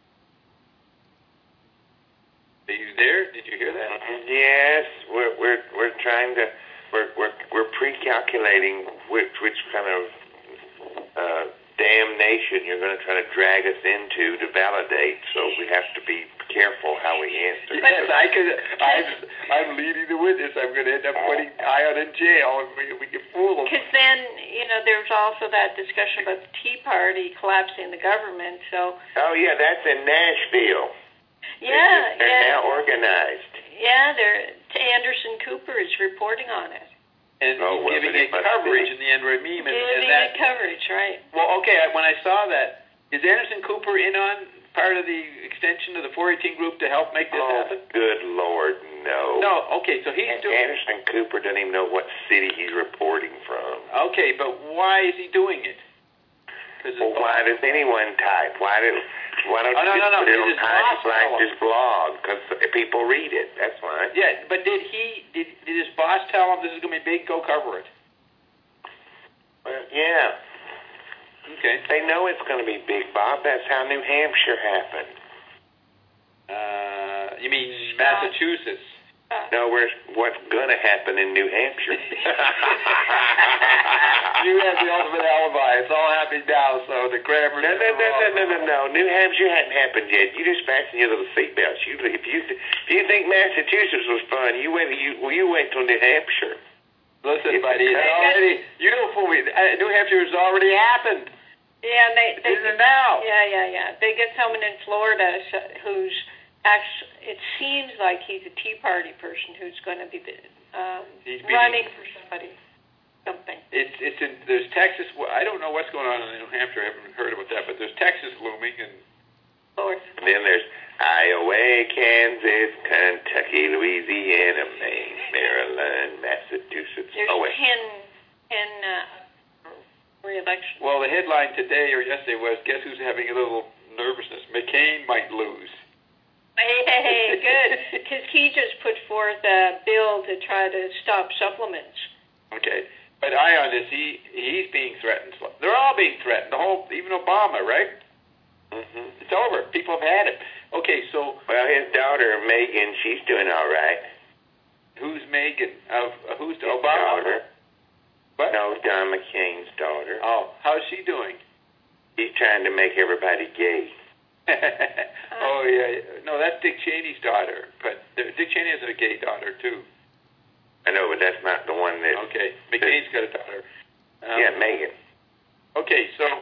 Are you there? Did you hear that? Yes, we're trying to we're pre-calculating which kind of damnation you're going to try to drag us into to validate. So we have to be careful how we answer. Yes, I'm leading the witness. I'm going to end up putting Ion in jail, and we can fool them. Because then, there's also that discussion about the Tea Party collapsing the government. So. Oh yeah, that's in Nashville. Yeah, they're now organized. Yeah, Anderson Cooper is reporting on it. And giving it coverage in the NRA meme. Giving it coverage, right. Well, okay, when I saw that, is Anderson Cooper in on part of the extension of the 418 group to help make this happen? Good Lord, no. No, okay, so he's doing... Anderson Cooper doesn't even know what city he's reporting from. Okay, but why is he doing it? Well, why does anyone type? Why don't you put it on Tiny Black's blog? Because people read it. That's why. Yeah, but did his boss tell him this is going to be big? Go cover it. Well, yeah. Okay. They know it's going to be big, Bob. That's how New Hampshire happened. You mean Massachusetts? No, what's going to happen in New Hampshire? You have the ultimate alibi. It's all happening now, so the grammar... No. New Hampshire hadn't happened yet. You just fasten your little seatbelts. If you think Massachusetts was fun, you wait till New Hampshire. Listen, buddy, you don't fool me. New Hampshire has already happened. Yeah, they isn't it now? Yeah. They get someone in Florida who's... Actually, it seems like he's a Tea Party person who's going to be running for something. There's Texas. I don't know what's going on in New Hampshire. I haven't heard about that, but there's Texas looming, and then there's Iowa, Kansas, Kentucky, Louisiana, Maine, Maryland, Massachusetts. There's 10 re-elections. Well, the headline today or yesterday was, guess who's having a little nervousness? McCain might lose. Hey, good. Because he just put forth a bill to try to stop supplements. Okay. But Ion, he's being threatened. They're all being threatened. Even Obama, right? Mm-hmm. It's over. People have had it. Okay, so... Well, his daughter, Megan, she's doing all right. Who's Megan? Who's his Obama? Daughter. What? No, John McCain's daughter. Oh, how's she doing? He's trying to make everybody gay. Oh, yeah. No, that's Dick Cheney's daughter. But Dick Cheney has a gay daughter, too. I know, but that's not the one that... Okay. McCain's got a daughter. Yeah, Megan. Okay, so,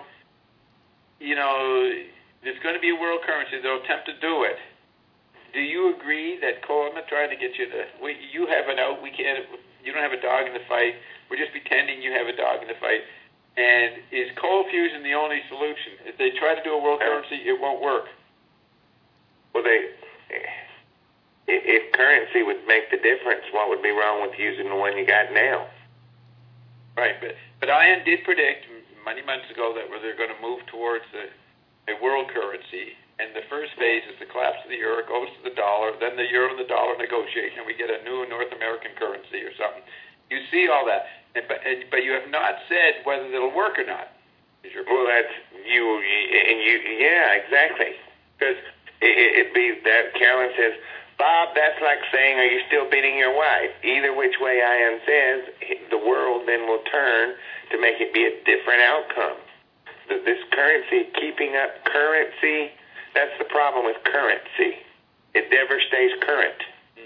there's going to be a world currency. They'll attempt to do it. Do you agree that I'm not trying to get you to... You have an out. We can't... you don't have a dog in the fight. We're just pretending you have a dog in the fight. And is cold fusion the only solution? If they try to do a world currency, it won't work. Well, if currency would make the difference, what would be wrong with using the one you got now? Right, but Ian did predict many months ago that they're going to move towards a world currency, and the first phase is the collapse of the euro, goes to the dollar, then the euro and the dollar negotiate, and we get a new North American currency or something. You see all that, but you have not said whether it'll work or not. Well, that's you, yeah, exactly. Because it'd be that Carolyn says, Bob, that's like saying, are you still beating your wife? Either which way Ian says, the world then will turn to make it be a different outcome. This currency, keeping up currency, that's the problem with currency. It never stays current.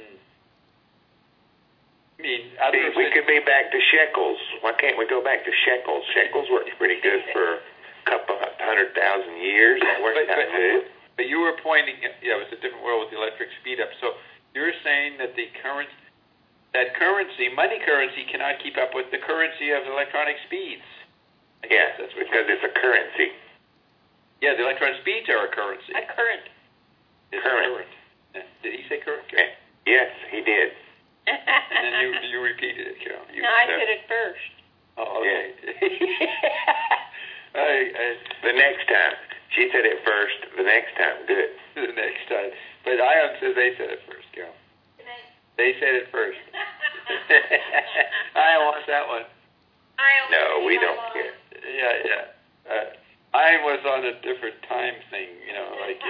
I mean, we could be back to shekels. Why can't we go back to shekels? Shekels worked pretty good for a couple 100,000 years. That worked out good. But you were pointing, it was a different world with the electric speed up. So you're saying that that currency, money currency, cannot keep up with the currency of electronic speeds. Yes, that's because it's a currency. Yeah, the electronic speeds are a currency. A current. It's current. Did he say current? Yes, he did. And then you repeated it, Carol. No, I said it first. Oh, okay. Yeah. The next time. She said it first. The next time. Good. The next time. But Ion says they said it first, Carol. They said it first. Ion wants that one. No, we don't care. Yeah. I was on a different time thing, like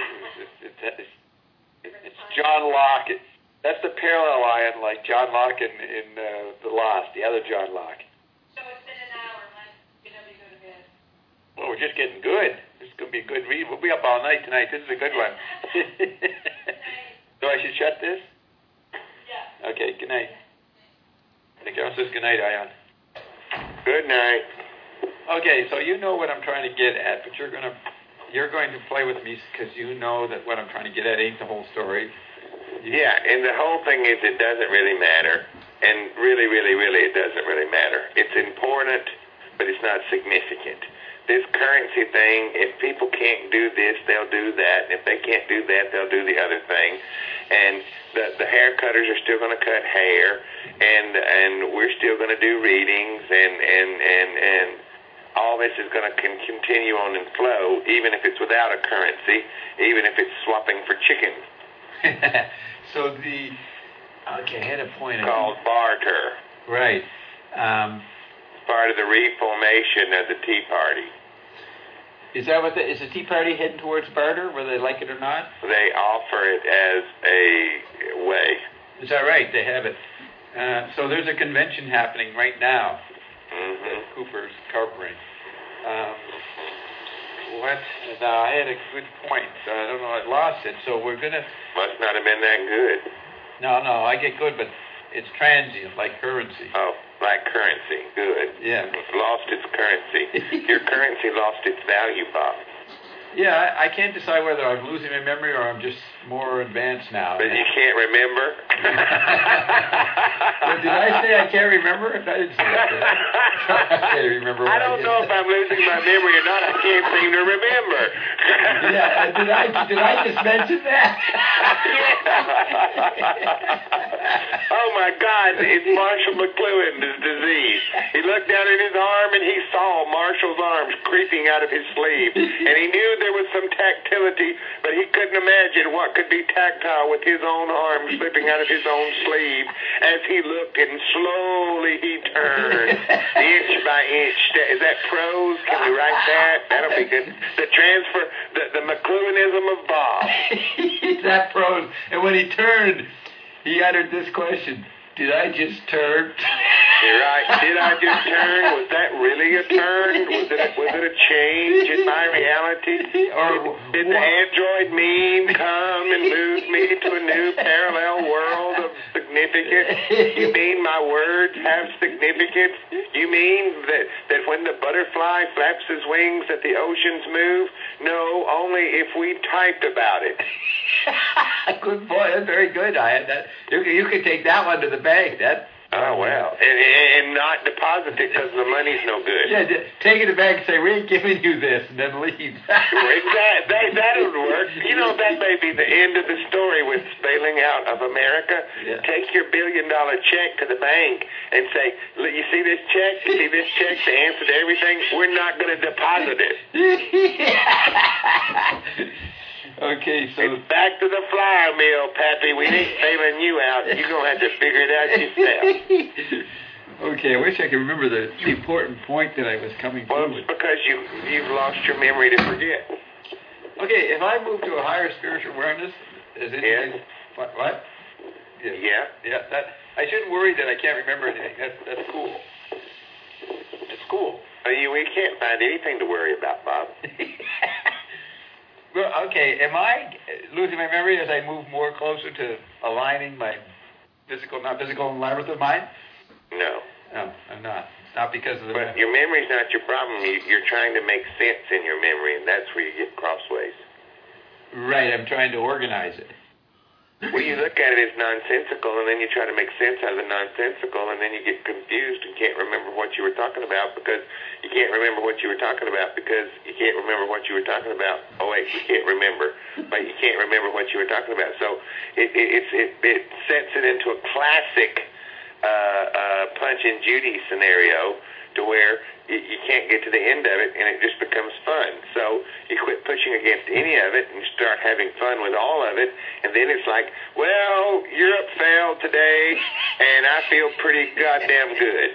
it's John Locke. That's the parallel Ion, like John Locke in The Lost, the other John Locke. So it's been an hour. Let's go to bed. Well, we're just getting good. This is going to be a good read. We'll be up all night tonight. This is a good one. So I should shut this? Yeah. Okay, good night. The girl says good night, Ion. Good night. Okay, so you know what I'm trying to get at, but you're going to play with me because you know that what I'm trying to get at ain't the whole story. Yeah, and the whole thing is it doesn't really matter. And really, really, really, it doesn't really matter. It's important, but it's not significant. This currency thing, if people can't do this, they'll do that. And if they can't do that, they'll do the other thing. And the hair cutters are still going to cut hair, and we're still going to do readings, and all this is going to continue on and flow, even if it's without a currency, even if it's swapping for chicken. Okay, I had a point. Called barter. Right. Part of the reformation of the Tea Party. Is that is the Tea Party heading towards barter, whether they like it or not? They offer it as a way. Is that right? They have it. So there's a convention happening right now at Cooper's Carpering. Now, I had a good point. I don't know, I lost it. So we're going to... Must not have been that good. No, I get good, but it's transient, like currency. Oh, like currency. Good. Yeah. It's lost its currency. Your currency lost its value, Bob. Yeah, I can't decide whether I'm losing my memory or I'm just more advanced now. But you can't remember? Well, did I say I can't remember? I didn't say that, did I? I can't remember. I don't know if I'm losing my memory or not. I can't seem to remember. Yeah, did I just mention that? Oh, my God. It's Marshall McLuhan's disease. He looked down at his arm and he saw Marshall's arms creeping out of his sleeve. And he knew there was some tactility, but he couldn't imagine what could be tactile with his own arm slipping out of his own sleeve as he looked, and slowly he turned inch by inch. Is that prose? Can we write that? That'll be good. The transfer, the McLuhanism of Bob. That prose. And when he turned, he uttered this question: did I just turn? You're right. Did I just turn? Was that really a turn? Was it a change in my reality? Or did the android meme come and move me to a new parallel world of significance? You mean my words have significance? You mean that when the butterfly flaps his wings that the oceans move? No, only if we typed about it. Good boy. That's very good. I had that. You could take that one to the bank. Oh, well. And not deposit it because the money's no good. Yeah, take it back and say, we ain't giving you this, and then leave. Exactly. That would work. You know, that may be the end of the story with bailing out of America. Yeah. Take your $1 billion check to the bank and say, look, you see this check? You see this check? The answer to everything? We're not going to deposit it. Okay, so it's back to the flour mill, Pappy. We ain't bailing you out. You're going to have to figure it out yourself. Okay, I wish I could remember the important point that I was coming Well, through it's with. because you've lost your memory to forget. Okay, if I move to a higher spiritual awareness, is anything... Yeah. What? Yeah. Yeah, that I shouldn't worry that I can't remember anything. That's cool. It's cool. We can't find anything to worry about, Bob. Well, okay, am I losing my memory as I move more closer to aligning my physical, non-physical labyrinth of mind? No. No, I'm not. It's not because of the... But your memory's not your problem. You're trying to make sense in your memory, and that's where you get crossways. Right, I'm trying to organize it. Well, you look at it as nonsensical, and then you try to make sense out of the nonsensical, and then you get confused and can't remember what you were talking about because you can't remember what you were talking about because you can't remember what you were talking about. Oh, wait, you can't remember. But you can't remember what you were talking about. So it sets it into a classic Punch and Judy scenario to where you can't get to the end of it, and it just becomes fun. So you quit pushing against any of it and start having fun with all of it, and then it's like, well, Europe failed today, and I feel pretty goddamn good.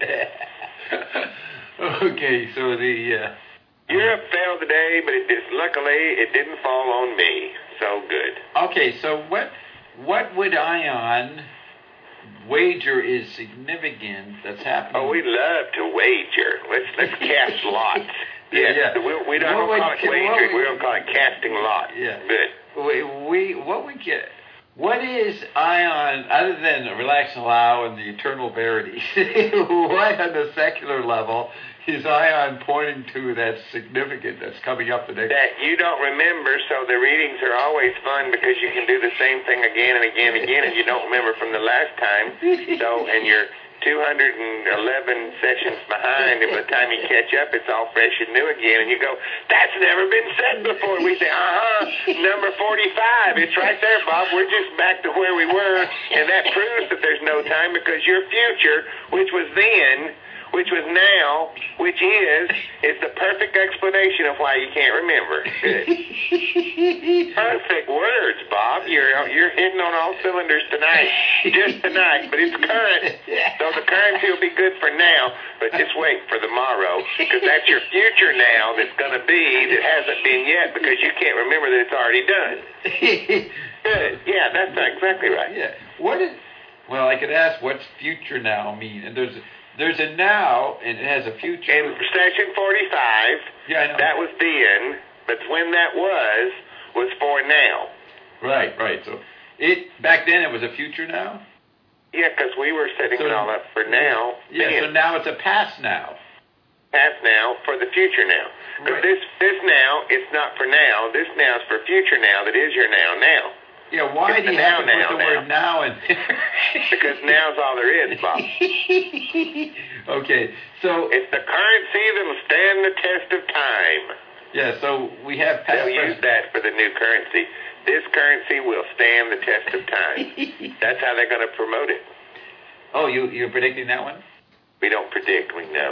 Okay, so the... Europe failed today, but luckily it didn't fall on me. So good. Okay, so what would Ion wager is significant that's happening? Oh, we love to wager. Let's cast lots. Yeah. We don't call it wagering. We don't call it casting lots. Yeah. Good. What is Ion, other than relax and allow and the eternal verities, what on the secular level is Ion pointing to that's significant, that's coming up the next... That you don't remember, so the readings are always fun because you can do the same thing again and again and again, and you don't remember from the last time. So, and you're 211 sessions behind, and by the time you catch up, it's all fresh and new again, and you go, that's never been said before. We say, number 45. It's right there, Bob. We're just back to where we were, and that proves that there's no time because your future, which was then, which was now, which is the perfect explanation of why you can't remember. Good. Perfect words, Bob. You're hitting on all cylinders tonight. Just tonight, but it's current. So the currency will be good for now, but just wait for the morrow, because that's your future now that's going to be that hasn't been yet because you can't remember that it's already done. Good. Yeah, that's exactly right. Yeah. Well, I could ask, what's future now mean? And there's a now, and it has a future. In section 45, yeah, I know. That was then, but when that was for now. Right. So back then it was a future now? Yeah, because we were setting it all up for now. Yeah, then. so now it's a past now. Past now for the future now. Because this now, it's not for now. This now is for future now that is your now. Yeah, why do you have to put the word now in there? Because now's all there is, Bob. Okay, so... It's the currency that'll stand the test of time. Yeah, so we have past... They'll use that for the new currency. This currency will stand the test of time. That's how they're going to promote it. Oh, you're predicting that one? We don't predict, we know.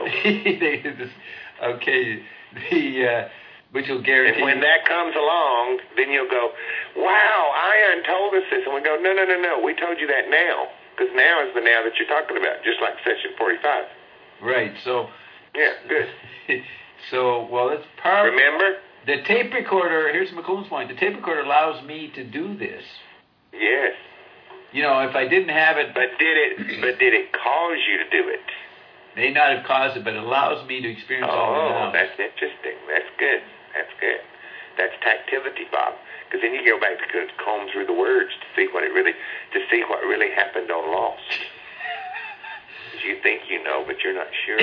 Okay, which will guarantee... And when that comes along, then you'll go, wow, Ion told us this. And we go, no, we told you that now. Because now is the now that you're talking about, just like Section 45. Right, so... Yeah, good. So, well, it's powerful. Remember? The tape recorder, here's McComb's point, the tape recorder allows me to do this. Yes. You know, if I didn't have it... But did it cause you to do it? May not have caused it, but it allows me to experience all the now. Oh, that's interesting. That's good. That's tactility, Bob. Because then you go back to comb through the words to see what really happened on Lost. You think you know, but you're not sure.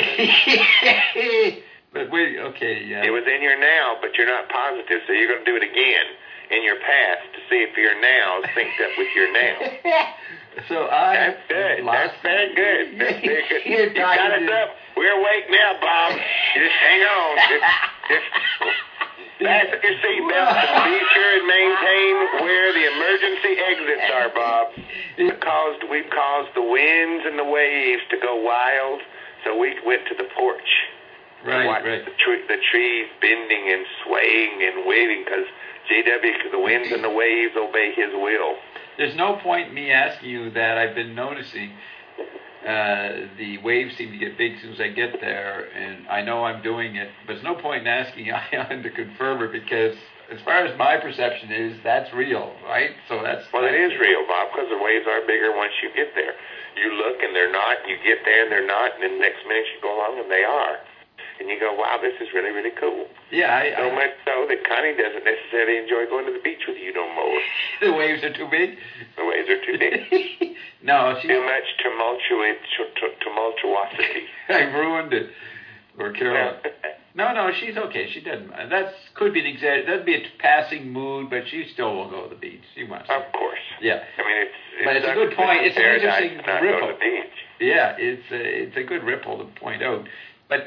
But wait, okay, yeah. It was in your now, but you're not positive, so you're going to do it again in your past to see if your now is synced up with your now. So That's good. That's very good. That's very good. You got us up. We're awake now, Bob. Just hang on. Just fasten your seatbelts and be sure and maintain where the emergency exits are, Bob. We've caused the winds and the waves to go wild, so we went to the porch. Right. The trees bending and swaying and waving because the winds and the waves obey his will. There's no point in me asking you that. I've been noticing the waves seem to get big as soon as I get there, and I know I'm doing it, but there's no point in asking Ion to confirm it because as far as my perception is, that's real, right? So that's... Well, it is real, Bob, because the waves are bigger once you get there. You look and they're not, you get there and they're not, and then the next minute you go along and they are. And you go, wow, this is really, really cool. Yeah, so much so that Connie doesn't necessarily enjoy going to the beach with you no more. The waves are too big? The waves are too big. No, too much tumultuosity. I've ruined it for Carolyn. No, she's okay. She doesn't mind. That could be an that'd be a passing mood, but she still will go to the beach. She wants to. Of course. Yeah. I mean, it's a good point. It's an interesting ripple. Go to the beach. Yeah, it's a good ripple to point out. But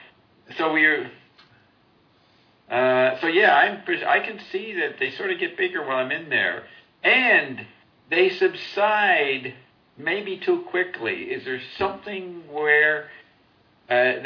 I can see that they sort of get bigger while I'm in there, and they subside maybe too quickly. Is there something where here's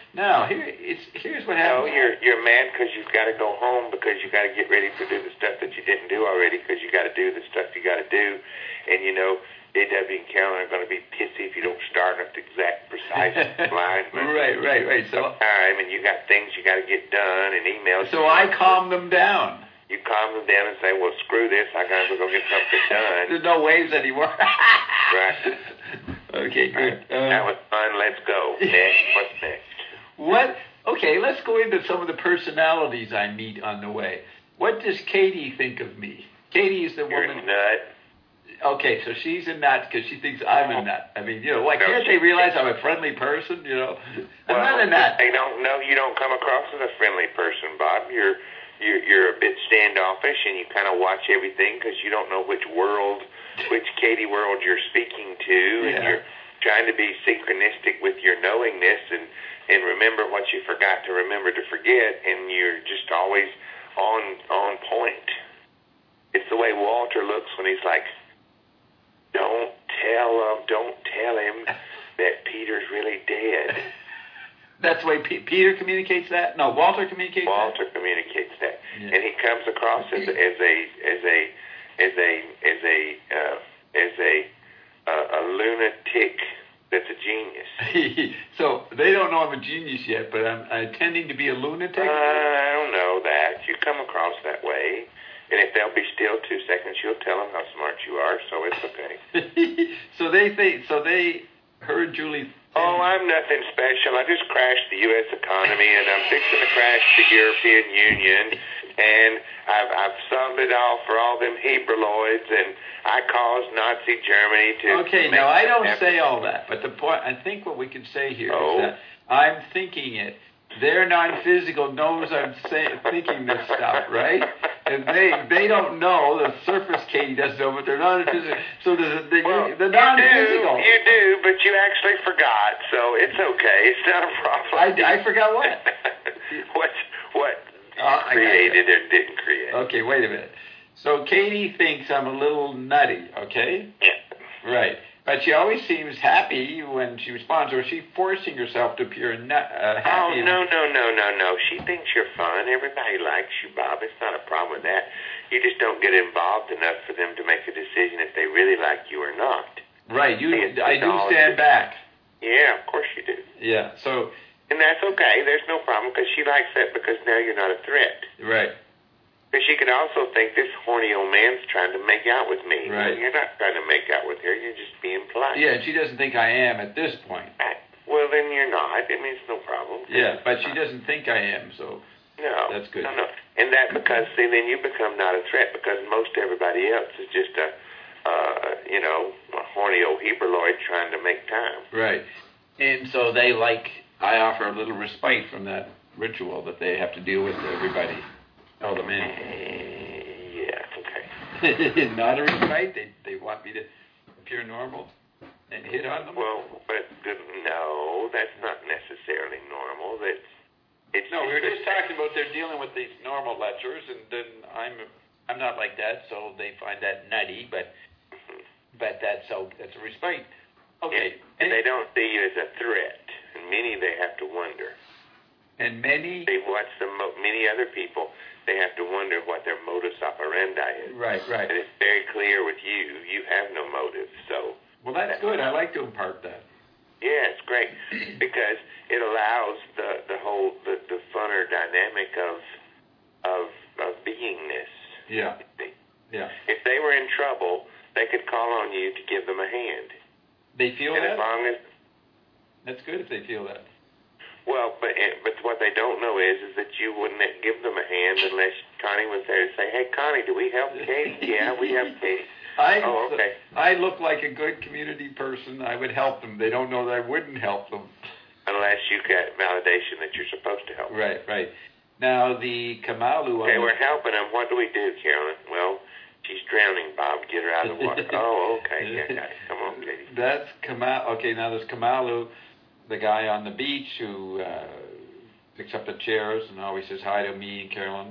what happens? No, you're mad because you've got to go home because you got to get ready to do the stuff that you didn't do already because you got to do the stuff you got to do, and JW and Carolyn are going to be pissy if you don't start at the exact precise alignment. Right. So time, and you got things you got to get done and emails. So I calm them down. You calm them down and say, well, screw this. I got to go get something done. There's no waves anymore. Right. Okay, good. That was fun. Let's go. Next. What's next? Okay, let's go into some of the personalities I meet on the way. What does Katie think of me? Katie is the woman... You're a nut. Okay, so she's a nut because she thinks I'm a nut. I mean, why can't they realize I'm a friendly person, I'm not a nut. They don't know you don't come across as a friendly person, Bob. You're a bit standoffish and you kind of watch everything because you don't know which Katie world you're speaking to, and you're trying to be synchronistic with your knowingness and remember what you forgot to remember to forget, and you're just always on point. It's the way Walter looks when he's like, don't tell him that Peter's really dead. That's the way Peter communicates that? No, Walter communicates Walter communicates that. Yeah. And he comes across as a lunatic that's a genius. So they don't know I'm a genius yet, but I'm tending to be a lunatic? I don't know that. You come across that way. And if they'll be still 2 seconds, you'll tell them how smart you are, so it's okay. So they heard Julie... Oh, I'm nothing special. I just crashed the U.S. economy, and I'm fixing to crash the European Union, and I've solved it all for all them Hebraloids, and I caused Nazi Germany to... Okay, now I don't say all that, but the point, I think what we can say here is that I'm thinking it. Their non-physical knows I'm thinking this stuff, right? And they don't know. The surface Katie doesn't know, but they're non-physical. So the non-physical... You do, but you actually forgot, so it's okay. It's not a problem. I forgot what? what created or didn't create. Okay, wait a minute. So Katie thinks I'm a little nutty, okay? Yeah. Right. But she always seems happy when she responds, or is she forcing herself to appear happy? Oh, no. She thinks you're fun. Everybody likes you, Bob. It's not a problem with that. You just don't get involved enough for them to make a decision if they really like you or not. Right. I do stand back. Yeah, of course you do. Yeah, so... And that's okay. There's no problem, because she likes that because now you're not a threat. Right. But she could also think this horny old man's trying to make out with me. Right. Well, you're not trying to make out with her. You're just being polite. Yeah, and she doesn't think I am at this point. Well, then you're not. I mean, it's no problem. Yeah, but she doesn't think I am, so no, that's good. No. And that because, see, then you become not a threat because most everybody else is just a horny old Hebraloid trying to make time. Right. And so I offer a little respite from that ritual that they have to deal with everybody. Oh, the men. Yeah, okay. Not a respite. They want me to appear normal and hit on them? Well, but no, that's not necessarily normal. It's No, we were just talking about they're dealing with these normal lecturers, and then I'm not like that, so they find that nutty, but that's a respite. Okay. And they don't see you as a threat. And many, they have to wonder. And many... They've watched many other people, they have to wonder what their modus operandi is. Right. And it's very clear with you. You have no motive, so... Well, that's good. I like to impart that. Yeah, it's great because it allows the whole the funner dynamic of beingness. Yeah. Yeah. If they were in trouble, they could call on you to give them a hand. They feel and that? As long as that's good if they feel that. Well, but what they don't know is that you wouldn't give them a hand unless Connie was there to say, "Hey, Connie, do we help Katie?" "Yeah, we help Katie." "Oh, okay." I look like a good community person. I would help them. They don't know that I wouldn't help them. Unless you get validation that you're supposed to help. Right. Now, the Kamalu... Okay, we're helping them. What do we do, Carolyn? Well, she's drowning, Bob. Get her out of the water. Oh, okay. Yeah, got it. Come on, Katie. That's Kamalu. Okay, now there's Kamalu, the guy on the beach who picks up the chairs and always says hi to me and Carolyn.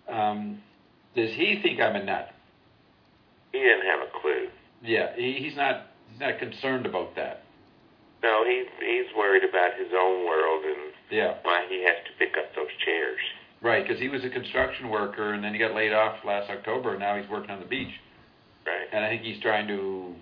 Does he think I'm a nut? He didn't have a clue. Yeah, he's not concerned about that. No, he's worried about his own world and why he has to pick up those chairs. Right, because he was a construction worker and then he got laid off last October and now he's working on the beach. Right. And I think he's trying to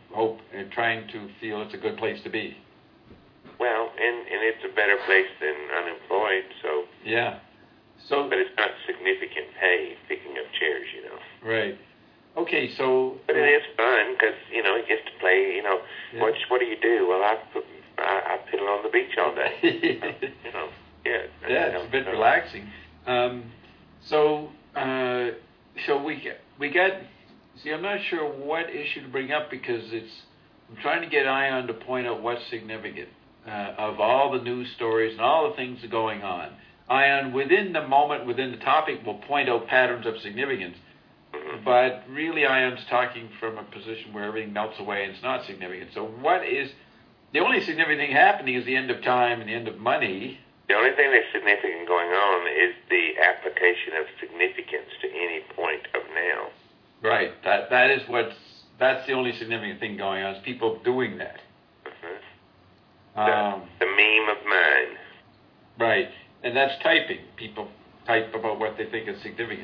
feel it's a good place to be. Well, and it's a better place than unemployed, so... Yeah. But it's not significant pay picking up chairs, you know. Right. Okay, so... But it is fun because, he gets to play, what do you do? Well, I piddle on the beach all day. Yeah, it's a bit relaxing. So we got... See, I'm not sure what issue to bring up because I'm trying to get Ion to point out what's significant of all the news stories and all the things going on. Ion, within the moment, within the topic, will point out patterns of significance. But really, Ion's talking from a position where everything melts away and it's not significant. So what is... The only significant thing happening is the end of time and the end of money. The only thing that's significant going on is the application of significance to any point of now. Right. That's the only significant thing going on is people doing that. The meme of mine. Right. And that's typing. People type about what they think is significant.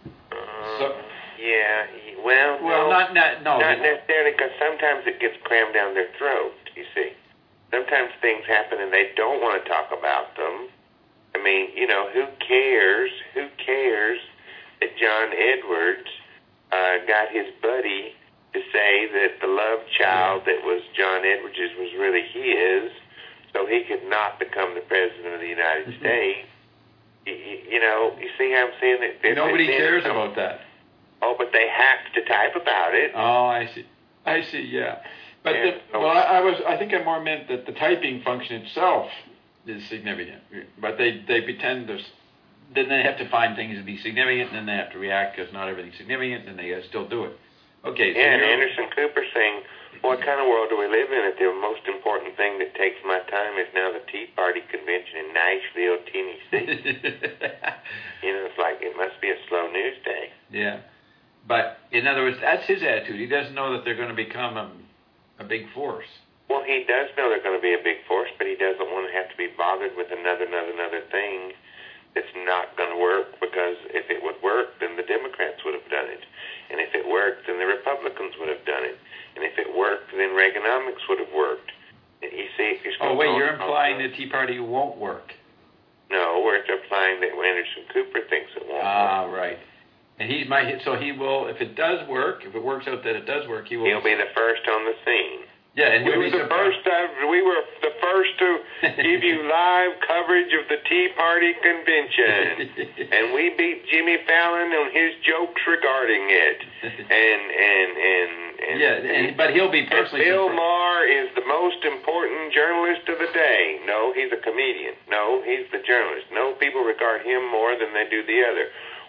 Yeah. Well, not necessarily, because sometimes it gets crammed down their throat, you see. Sometimes things happen and they don't want to talk about them. I mean, who cares? Who cares that John Edwards got his buddy to say that the love child that was John Edwards' was really his, so he could not become the president of the United States? You see how I'm saying that? Nobody cares about that. Oh, but they have to type about it. Oh, I see, yeah. But I think I more meant that the typing function itself is significant. But they pretend then they have to find things to be significant, and then they have to react because not everything's significant, and they still do it. Okay. So and Anderson Cooper saying, what kind of world do we live in if the most important thing that takes my time is now the Tea Party convention in Nashville, Tennessee? It's like it must be a slow news day. Yeah. But, in other words, that's his attitude. He doesn't know that they're going to become a big force. Well, he does know they're going to be a big force, but he doesn't want to have to be bothered with another thing that's not going to work, because if it would work, then the Democrats would have done it. And if it worked, then the Republicans would have done it. And if it worked, then Reaganomics would have worked. And you see, you're implying the Tea Party won't work. No, we're implying that Anderson Cooper thinks it won't work. Ah, right. And he will, if it does work, if it works out that it does work, he'll be the first on the scene. Yeah, and we were the first to give you live coverage of the Tea Party convention, and we beat Jimmy Fallon on his jokes regarding it. But he'll be personally. Bill Maher is the most important journalist of the day. No, he's a comedian. No, he's the journalist. No, people regard him more than they do the other.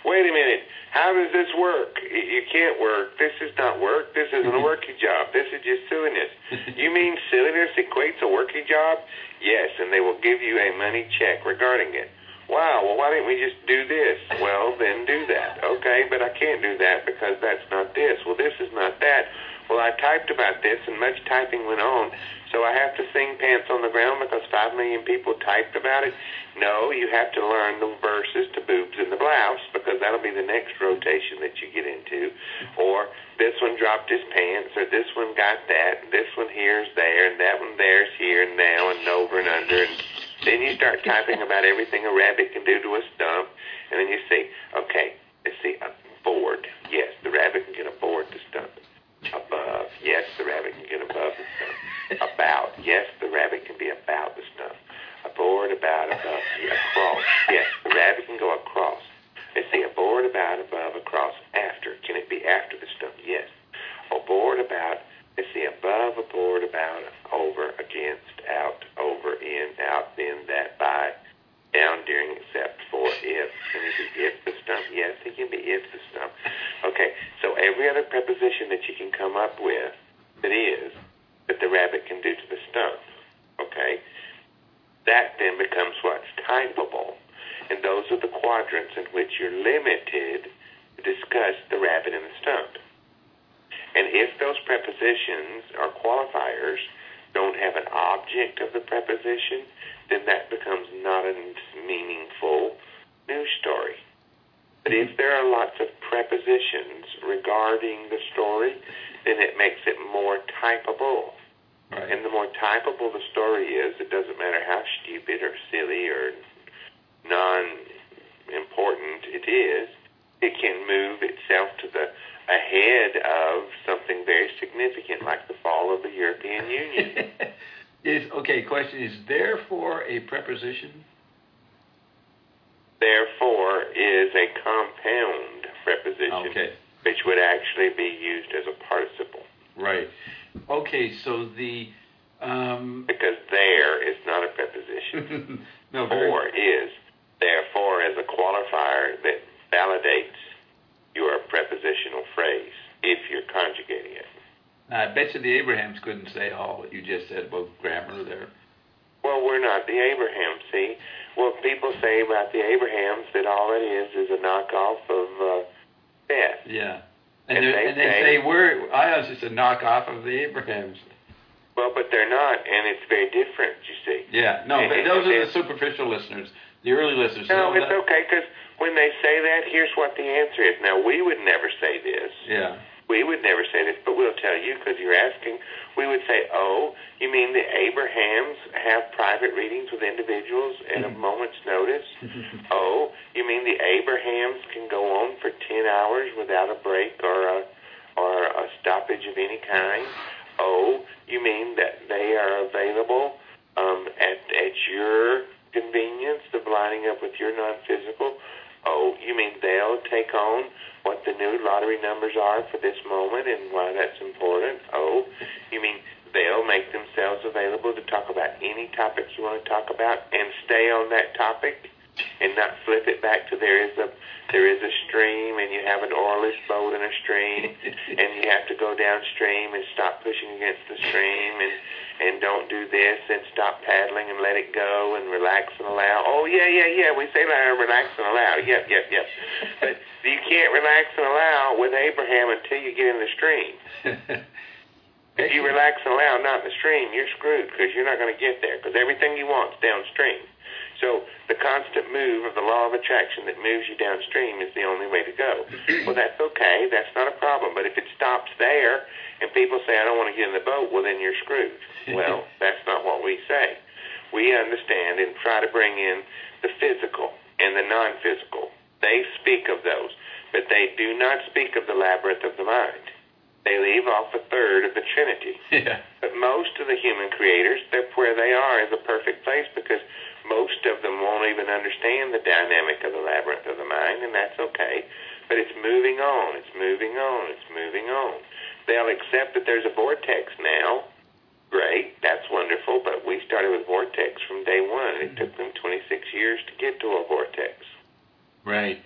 wait a minute, how does this work? You can't work. This is not work. This isn't a working job. This is just silliness. You mean silliness equates a working job? Yes, and they will give you a money check regarding it. Wow, well, why didn't we just do this? Well, then do that. Okay, but I can't do that because that's not this. Well, this is not that. Well, I typed about this, and much typing went on, so I have to sing Pants on the Ground because 5 million people typed about it? No, you have to learn the verses to Boobs in the Blouse because that'll be the next rotation that you get into. Or this one dropped his pants, or this one got that, and this one here's there, and that one there's here and now and over and under. And then you start typing about everything a rabbit can do to a stump, and then you say, okay, let's see, a board. Yes, the rabbit can get a board to stump. Above. Yes, the rabbit can get above the stump. About. Yes, the rabbit can be about the stump. A board about above. Across. Yes, the rabbit can go across. Let's see, a board about above across after. Can it be after the stump? Yes. A board about. Let's see, above a board about over against out over in out then that by down during except for if. Can it be if the stump? Yes, it can be if the stump. Okay, so every other preposition that you can come up with that the rabbit can do to the stump, okay, that then becomes what's typable. And those are the quadrants in which you're limited to discuss the rabbit and the stump. And if those prepositions or qualifiers don't have an object of the preposition, then that becomes not a meaningful news story. But if there are lots of prepositions regarding the story, then it makes it more typable. Right. And the more typable the story is, it doesn't matter how stupid or silly or non-important it is, it can move itself to the ahead of something very significant like the fall of the European Union. Question, is therefore a preposition? Therefore is a compound preposition, which would actually be used as a participle. Right. Okay, so the... because there is not a preposition. No, for is, therefore, as a qualifier that validates your prepositional phrase if you're conjugating it. I bet you the Abrahams couldn't say all what you just said about grammar there. Well, we're not the Abrahams, see? Well, people say about the Abrahams that all it is a knockoff of Beth. Yeah. And they say, it's a knockoff of the Abrahams. Well, but they're not, and it's very different, you see. Yeah, no, but those are the superficial listeners, the early listeners. No, it's okay, because when they say that, here's what the answer is. Now, we would never say this. Yeah. We would never say this, but we'll tell you because you're asking. We would say, oh, you mean the Abrahams have private readings with individuals at a moment's notice? Oh, you mean the Abrahams can go on for 10 hours without a break or a stoppage of any kind? Oh, you mean that they are available at your convenience of lining up with your non-physical? Oh, you mean they'll take on what the new lottery numbers are for this moment and why that's important? Oh, you mean they'll make themselves available to talk about any topic you want to talk about and stay on that topic and not flip it back to there is a stream and you have an oarless boat in a stream and you have to go downstream and stop pushing against the stream and don't do this and stop paddling and let it go and relax and allow. Oh, yeah, we say relax and allow. Yep. But you can't relax and allow with Abraham until you get in the stream. If you relax and allow not in the stream, you're screwed because you're not going to get there because everything you want is downstream. So the constant move of the law of attraction that moves you downstream is the only way to go. Well, that's okay. That's not a problem. But if it stops there and people say, I don't want to get in the boat, well, then you're screwed. Well, that's not what we say. We understand and try to bring in the physical and the non-physical. They speak of those, but they do not speak of the labyrinth of the mind. They leave off a third of the Trinity. Yeah. But most of the human creators, where they are is a perfect place because most of them won't even understand the dynamic of the labyrinth of the mind, and that's okay. But it's moving on. They'll accept that there's a vortex now. Great, that's wonderful, but we started with vortex from day one. It took them 26 years to get to a vortex. Right.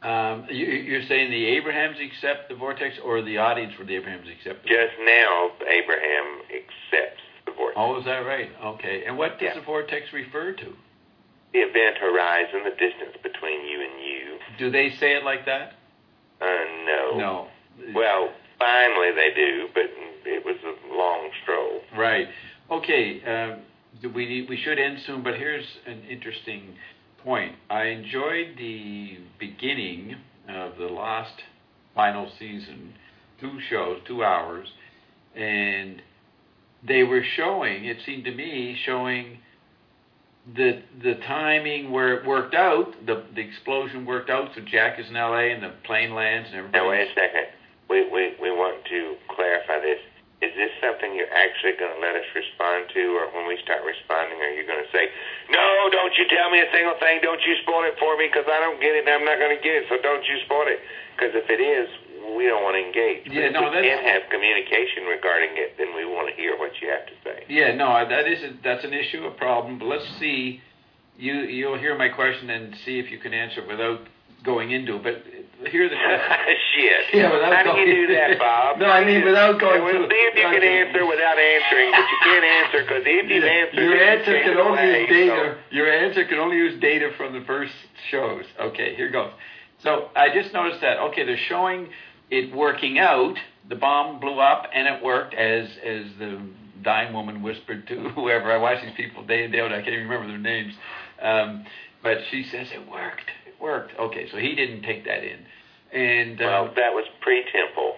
You're saying the Abrahams accept the vortex, or the audience for the Abrahams accept the Just now, Abraham accepts the vortex. Oh, is that right? Okay. And what does the vortex refer to? The event horizon, the distance between you and you. Do they say it like that? No. No. Well, finally they do, but it was a long stroll. Right. Okay. We should end soon, but here's an interesting point. I enjoyed the beginning of the last final season, 2 shows, 2 hours, and they were showing, it seemed to me, showing the timing where it worked out, the explosion worked out, so Jack is in L.A. and the plane lands and everybody... Now, wait a second. We want to clarify this. Is this something you're actually going to let us respond to, or when we start responding, are you going to say, no, don't you tell me a single thing, don't you spoil it for me, because I don't get it, and I'm not going to get it, so don't you spoil it? Because if it is, we don't want to engage. Yeah, if we can't have communication regarding it, then we want to hear what you have to say. Yeah, no, that's an issue, a problem, but let's see, you'll hear my question and see if you can answer it without going into it, but here the question. Shit. Yeah, how do you do that, Bob? No, I mean without going through. We'll see if you can answer without answering, but you can't answer because if you answer, your answer can only use data. So. Your answer can only use data from the first shows. Okay, here goes. So I just noticed that. Okay, they're showing it working out. The bomb blew up and it worked, as the dying woman whispered to whoever. I watch these people day and day out. I can't even remember their names, but she says it worked. It worked. Okay, so he didn't take that in. And well, that was pre-Temple.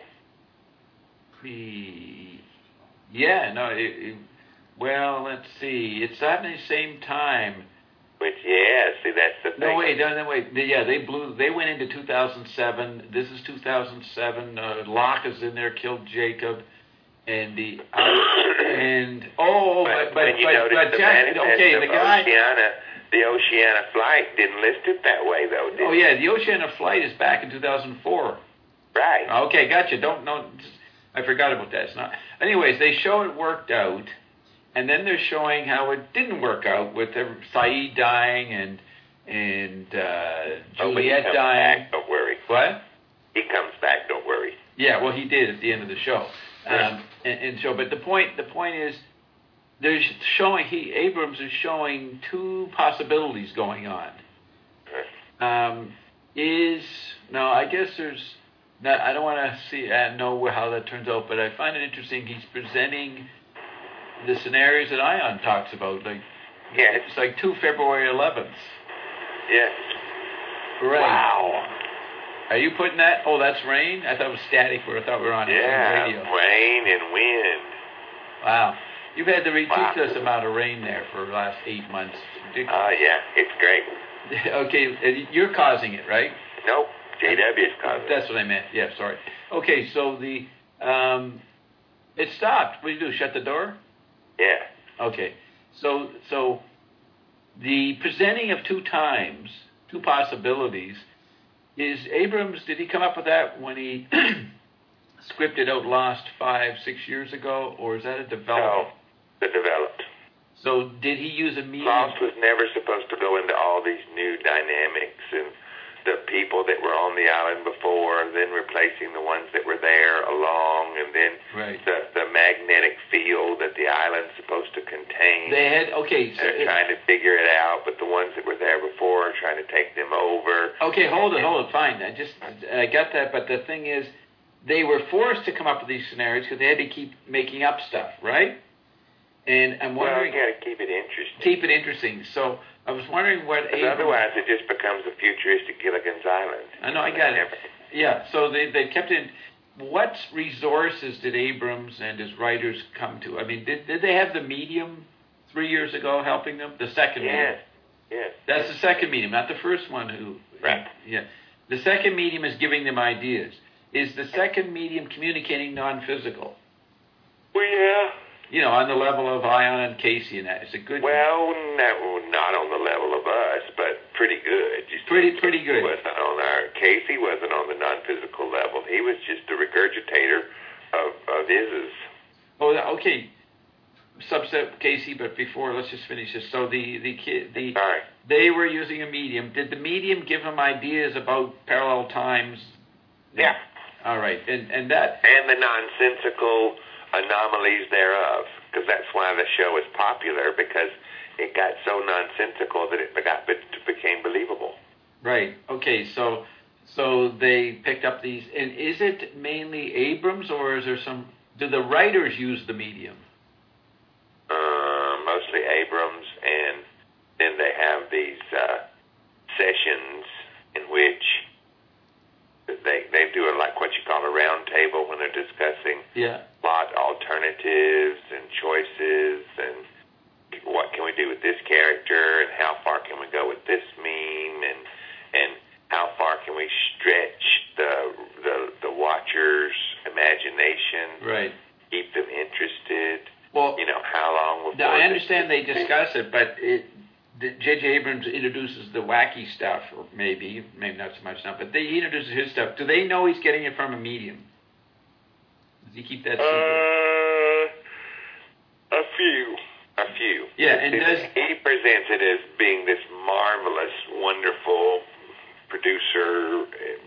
Yeah, no. Well, let's see. It's not in the same time. Which, yeah, see, that's the thing. No, wait. Yeah, they went into 2007. This is 2007. Locke is in there, killed Jacob, and but Jack. Okay, the guy. The Oceana flight didn't list it that way, though, did it? Oh, yeah, the Oceana flight is back in 2004. Right. Okay, gotcha. I forgot about that. It's not. Anyways, they show it worked out, and then they're showing how it didn't work out with Saeed dying and Juliet dying. Back, don't worry. What? He comes back, don't worry. Yeah, well, he did at the end of the show. Right. But the point is, Abrams is showing 2 possibilities going on. I guess there's. I don't want to know how that turns out, but I find it interesting. He's presenting the scenarios that Ion talks about. Like, yes. It's like 2 February 11th. Yes. Right. Wow. Are you putting that? Oh, that's rain? I thought it was static, or I thought we were on radio. Rain and wind. Wow. You've had the ridiculous amount of rain there for the last 8 months. Yeah, it's great. Okay, you're causing it, right? Nope, JW's causing it. That's what I meant. Yeah, sorry. Okay, so it stopped. What do you do? Shut the door? Yeah. Okay, so the presenting of 2 times, 2 possibilities, is Abrams, did he come up with that when he scripted out Lost 5-6 years ago, or is that a development? No, the developed. So did he use a medium? Lost was never supposed to go into all these new dynamics and the people that were on the island before, then replacing the ones that were there along, and then the magnetic field that the island's supposed to contain. They're trying to figure it out, but the ones that were there before are trying to take them over. Okay, hold it, fine. I got that, but the thing is, they were forced to come up with these scenarios because they had to keep making up stuff, right? And I'm wondering... Well, you got to keep it interesting. Keep it interesting. So I was wondering what Abrams... Otherwise, it just becomes a futuristic Gilligan's Island. I know, I got it. Yeah, so they kept it... What resources did Abrams and his writers come to? I mean, did they have the medium 3 years ago helping them? The second medium? Yes. That's the second medium, not the first one who... Right. Yeah. The second medium is giving them ideas. Is the second medium communicating non-physical? Well, yeah. You know, on the level of Ion and Casey and that. Is it good? Well, not on the level of us, but pretty good. Pretty good. Casey wasn't on the non-physical level. He was just a regurgitator of Iz's. Oh, okay. subset, Casey, but before, let's just finish this. So Sorry. they were using a medium. Did the medium give them ideas about parallel times? Yeah. All right, and that... And the nonsensical anomalies thereof, because that's why the show is popular, because it got so nonsensical that it became believable. Right, okay, so they picked up these, and is it mainly Abrams, or is there some... Do the writers use the medium? Mostly Abrams, and then they have these sessions in which they do like what you call a round table when they're discussing plot alternatives and choices and what can we do with this character and how far can we go with this meme and how far can we stretch the watcher's imagination, right? Keep them interested. Well, how long will... I understand they discuss it, but J.J. Abrams introduces the wacky stuff, or maybe not so much now, but he introduces his stuff. Do they know he's getting it from a medium? Does he keep that secret? A few. Yeah, and he presents it as being this marvelous, wonderful producer,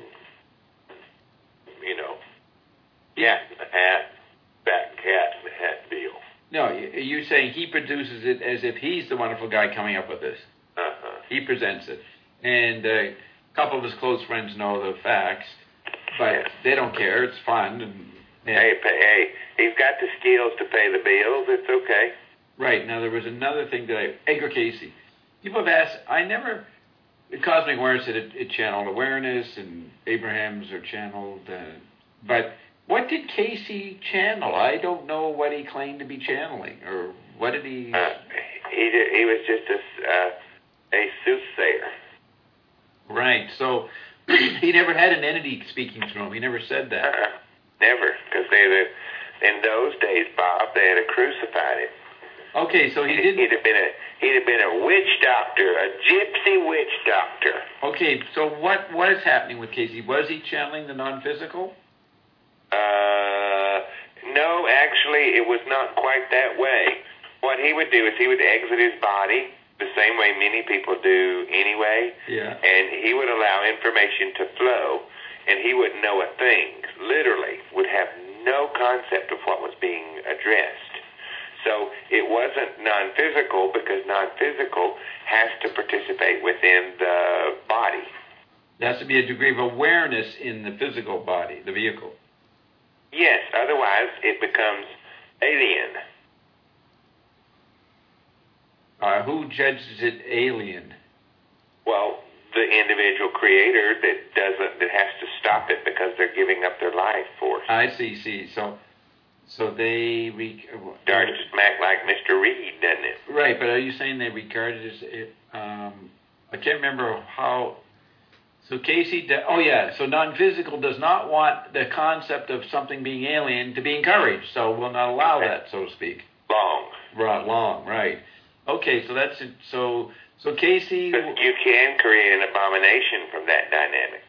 cat in the hat deal. No, you're saying he produces it as if he's the wonderful guy coming up with this. Uh-huh. He presents it. And a couple of his close friends know the facts, but they don't care. It's fun. And Hey, he's got the skills to pay the bills. It's okay. Right. Now, there was another thing Edgar Casey. People have asked, Cosmic Awareness said it channeled awareness, and Abrahams are channeled, but what did Casey channel? I don't know what he claimed to be channeling, or what did he... He was just a soothsayer. Right, so he never had an entity speaking through him. He never said that. Never, because in those days, Bob, they had crucified him. Okay, so he didn't... He'd have been a witch doctor, a gypsy witch doctor. Okay, so what was happening with Casey? Was he channeling the non-physical? No, actually, it was not quite that way. What he would do is he would exit his body the same way many people do anyway. Yeah. And he would allow information to flow, and he wouldn't know a thing. Literally, would have no concept of what was being addressed. So it wasn't non-physical because non-physical has to participate within the body. There has to be a degree of awareness in the physical body, the vehicle. Yes, otherwise it becomes alien. Who judges it alien? Well, the individual creator that has to stop it because they're giving up their life force. I see. So they starts to smack like Mr. Reed, doesn't it? Right, but are you saying they regard it as I can't remember how. So Casey, so non-physical does not want the concept of something being alien to be encouraged, so will not allow that, so to speak. Long, right. Okay, so that's it. So Casey... But you can create an abomination from that dynamic.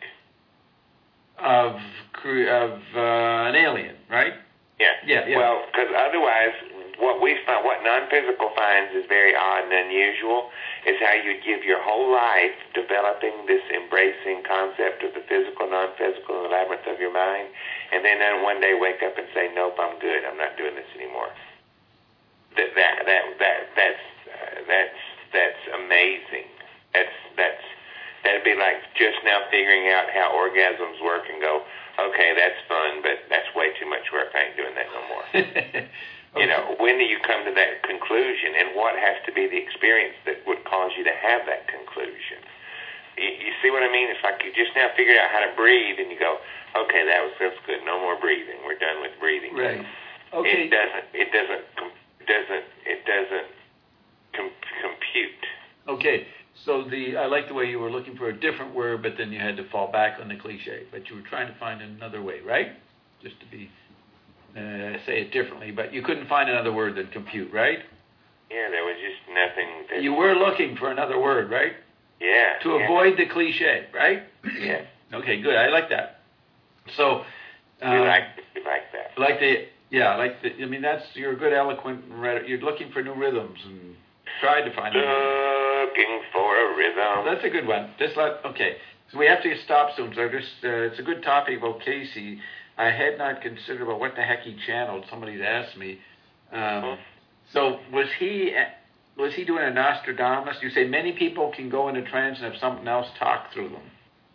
Of an alien, right? Yeah. Yeah. Well, because otherwise, what non-physical finds is very odd and unusual is how you give your whole life developing this embracing concept of the physical, non-physical, the labyrinth of your mind, and then one day wake up and say, "Nope, I'm good. I'm not doing this anymore." That's amazing. That'd be like just now figuring out how orgasms work and go, okay, that's fun, but that's way too much work. I ain't doing that no more. Okay. When do you come to that conclusion, and what has to be the experience that would cause you to have that conclusion? You see what I mean? It's like you just now figured out how to breathe, and you go, okay, that's good. No more breathing. We're done with breathing. Right. Okay. It doesn't compute. Okay. So I like the way you were looking for a different word, but then you had to fall back on the cliche. But you were trying to find another way, right? Just to be say it differently, but you couldn't find another word than compute, right? Yeah, there was just nothing. You were looking for another word, right? Yeah. To avoid the cliche, right? Yeah. Okay, good. I like that. So you like that. Like the Yeah, you're a good eloquent. You're looking for new rhythms and tried to find. Looking for a rhythm. That's a good one. Okay. So we have to stop soon. So it's a good topic about Casey. I had not considered about what the heck he channeled. Somebody's asked me. So was he doing a Nostradamus? You say many people can go into trance and have something else talk through them.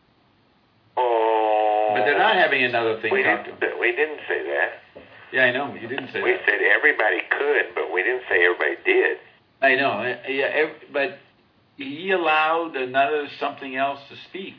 Oh. But they're not having another thing talk to them. We didn't say that. Yeah, I know. You didn't say that. We said everybody could, but we didn't say everybody did. I know. Yeah, but he allowed another something else to speak.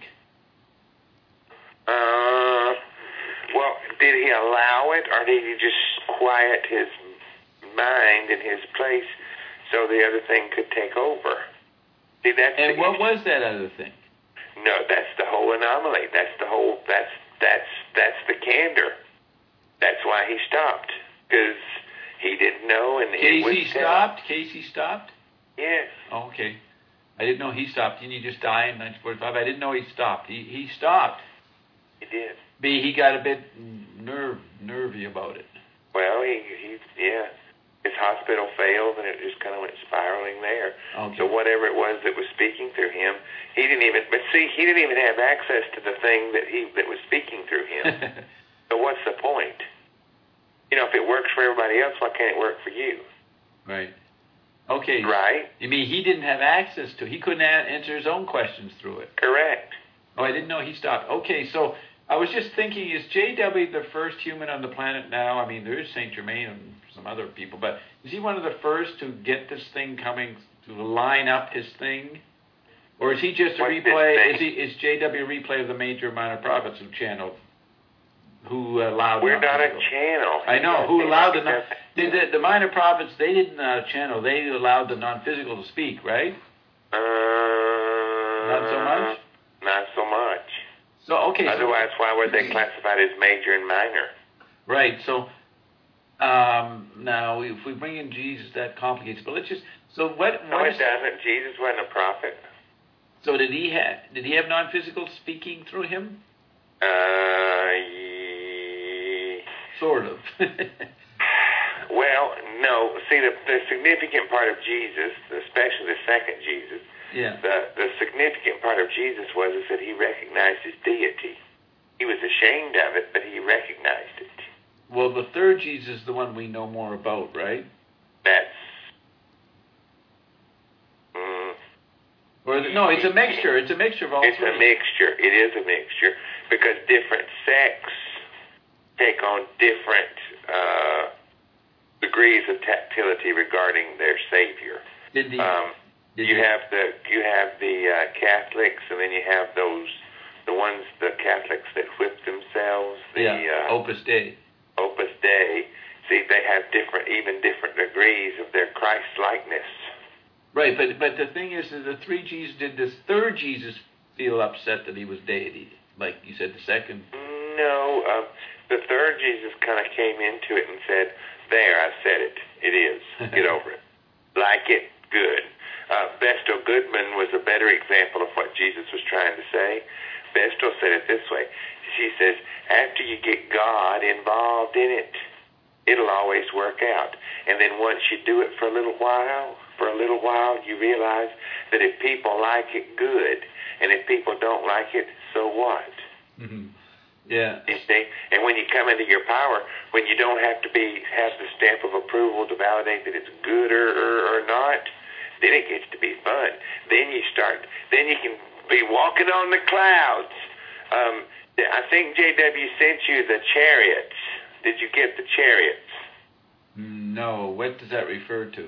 Well, did he allow it, or did he just quiet his mind in his place so the other thing could take over? See, that's and what was that other thing? No, that's the whole anomaly. That's the whole. That's the candor. That's why he stopped, because he didn't know, and Casey stopped. Casey stopped. Yes. Oh, okay. I didn't know he stopped. Didn't he just die in 1945? I didn't know he stopped. He stopped. He did. He got a bit nervy about it. Well, his hospital failed, and it just kind of went spiraling there. Okay. So whatever it was that was speaking through him, he didn't even have access to the thing that was speaking through him. So what's the point? If it works for everybody else, why can't it work for you? Right. Okay. Right. You mean he didn't have access to? He couldn't answer his own questions through it. Correct. Oh, I didn't know he stopped. Okay, so I was just thinking, is J.W. the first human on the planet now? I mean, there is Saint Germain and some other people, but is he one of the first to get this thing coming, to line up his thing? Or is he just a replay? Is J.W. a replay of the major minor prophets who channeled? Who allowed? We're not a channel. I know. Who allowed the minor prophets? They didn't channel. They allowed the non-physical to speak, right? Not so much. Not so much. So okay. Otherwise, why were they classified as major and minor? Right. So now, if we bring in Jesus, that complicates. But let's just. So what? No, it doesn't. Jesus wasn't a prophet. So did he have non-physical speaking through him? Sort of. Well, no. See, the significant part of Jesus, especially the second Jesus, the significant part of Jesus was that he recognized his deity. He was ashamed of it, but he recognized it. Well, the third Jesus is the one we know more about, right? No, it's a mixture. It's a mixture of all three. It's a mixture. It is a mixture because different sects take on different degrees of tactility regarding their Savior. You have the Catholics, and then you have the Catholics that whip themselves. Opus Dei. Opus Dei. See, they have even different degrees of their Christ-likeness. Right, but the thing is that the three Jesus did this third Jesus feel upset that he was deity, like you said, the second? No, the third Jesus kind of came into it and said, there, I said it. It is. Get over it. Like it? Good. Vestal Goodman was a better example of what Jesus was trying to say. Vestal said it this way. She says, after you get God involved in it, it'll always work out. And then once you do it for a little while, you realize that if people like it, good. And if people don't like it, so what? Mm-hmm. Yeah. You see? And when you come into your power, when you don't have to have the stamp of approval to validate that it's good or not, then it gets to be fun. Then you can be walking on the clouds. I think J.W. sent you the chariots. Did you get the chariots? No. What does that refer to?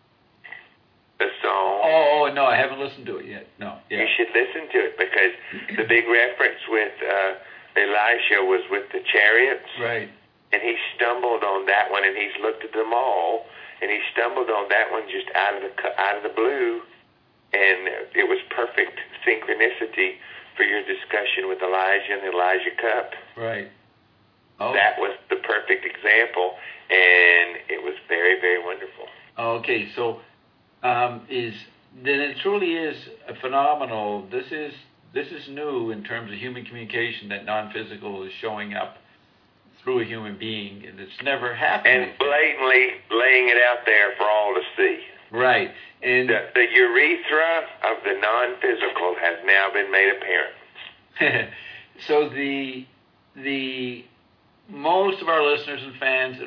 The song. Oh, no, I haven't listened to it yet. No. Yeah. You should listen to it because the big reference with Elisha was with the chariots. Right. And he stumbled on that one, and he's looked at them all, and he stumbled on that one just out of the blue, and it was perfect synchronicity for your discussion with Elijah and the Elijah cup. Right. Oh. That was the perfect example, and it was very, very wonderful. Okay, so then it truly is a phenomenal. This is new in terms of human communication, that non-physical is showing up through a human being, and it's never happened. And blatantly laying it out there for all to see. Right. And the urethra of the non-physical has now been made apparent. So the most of our listeners and fans,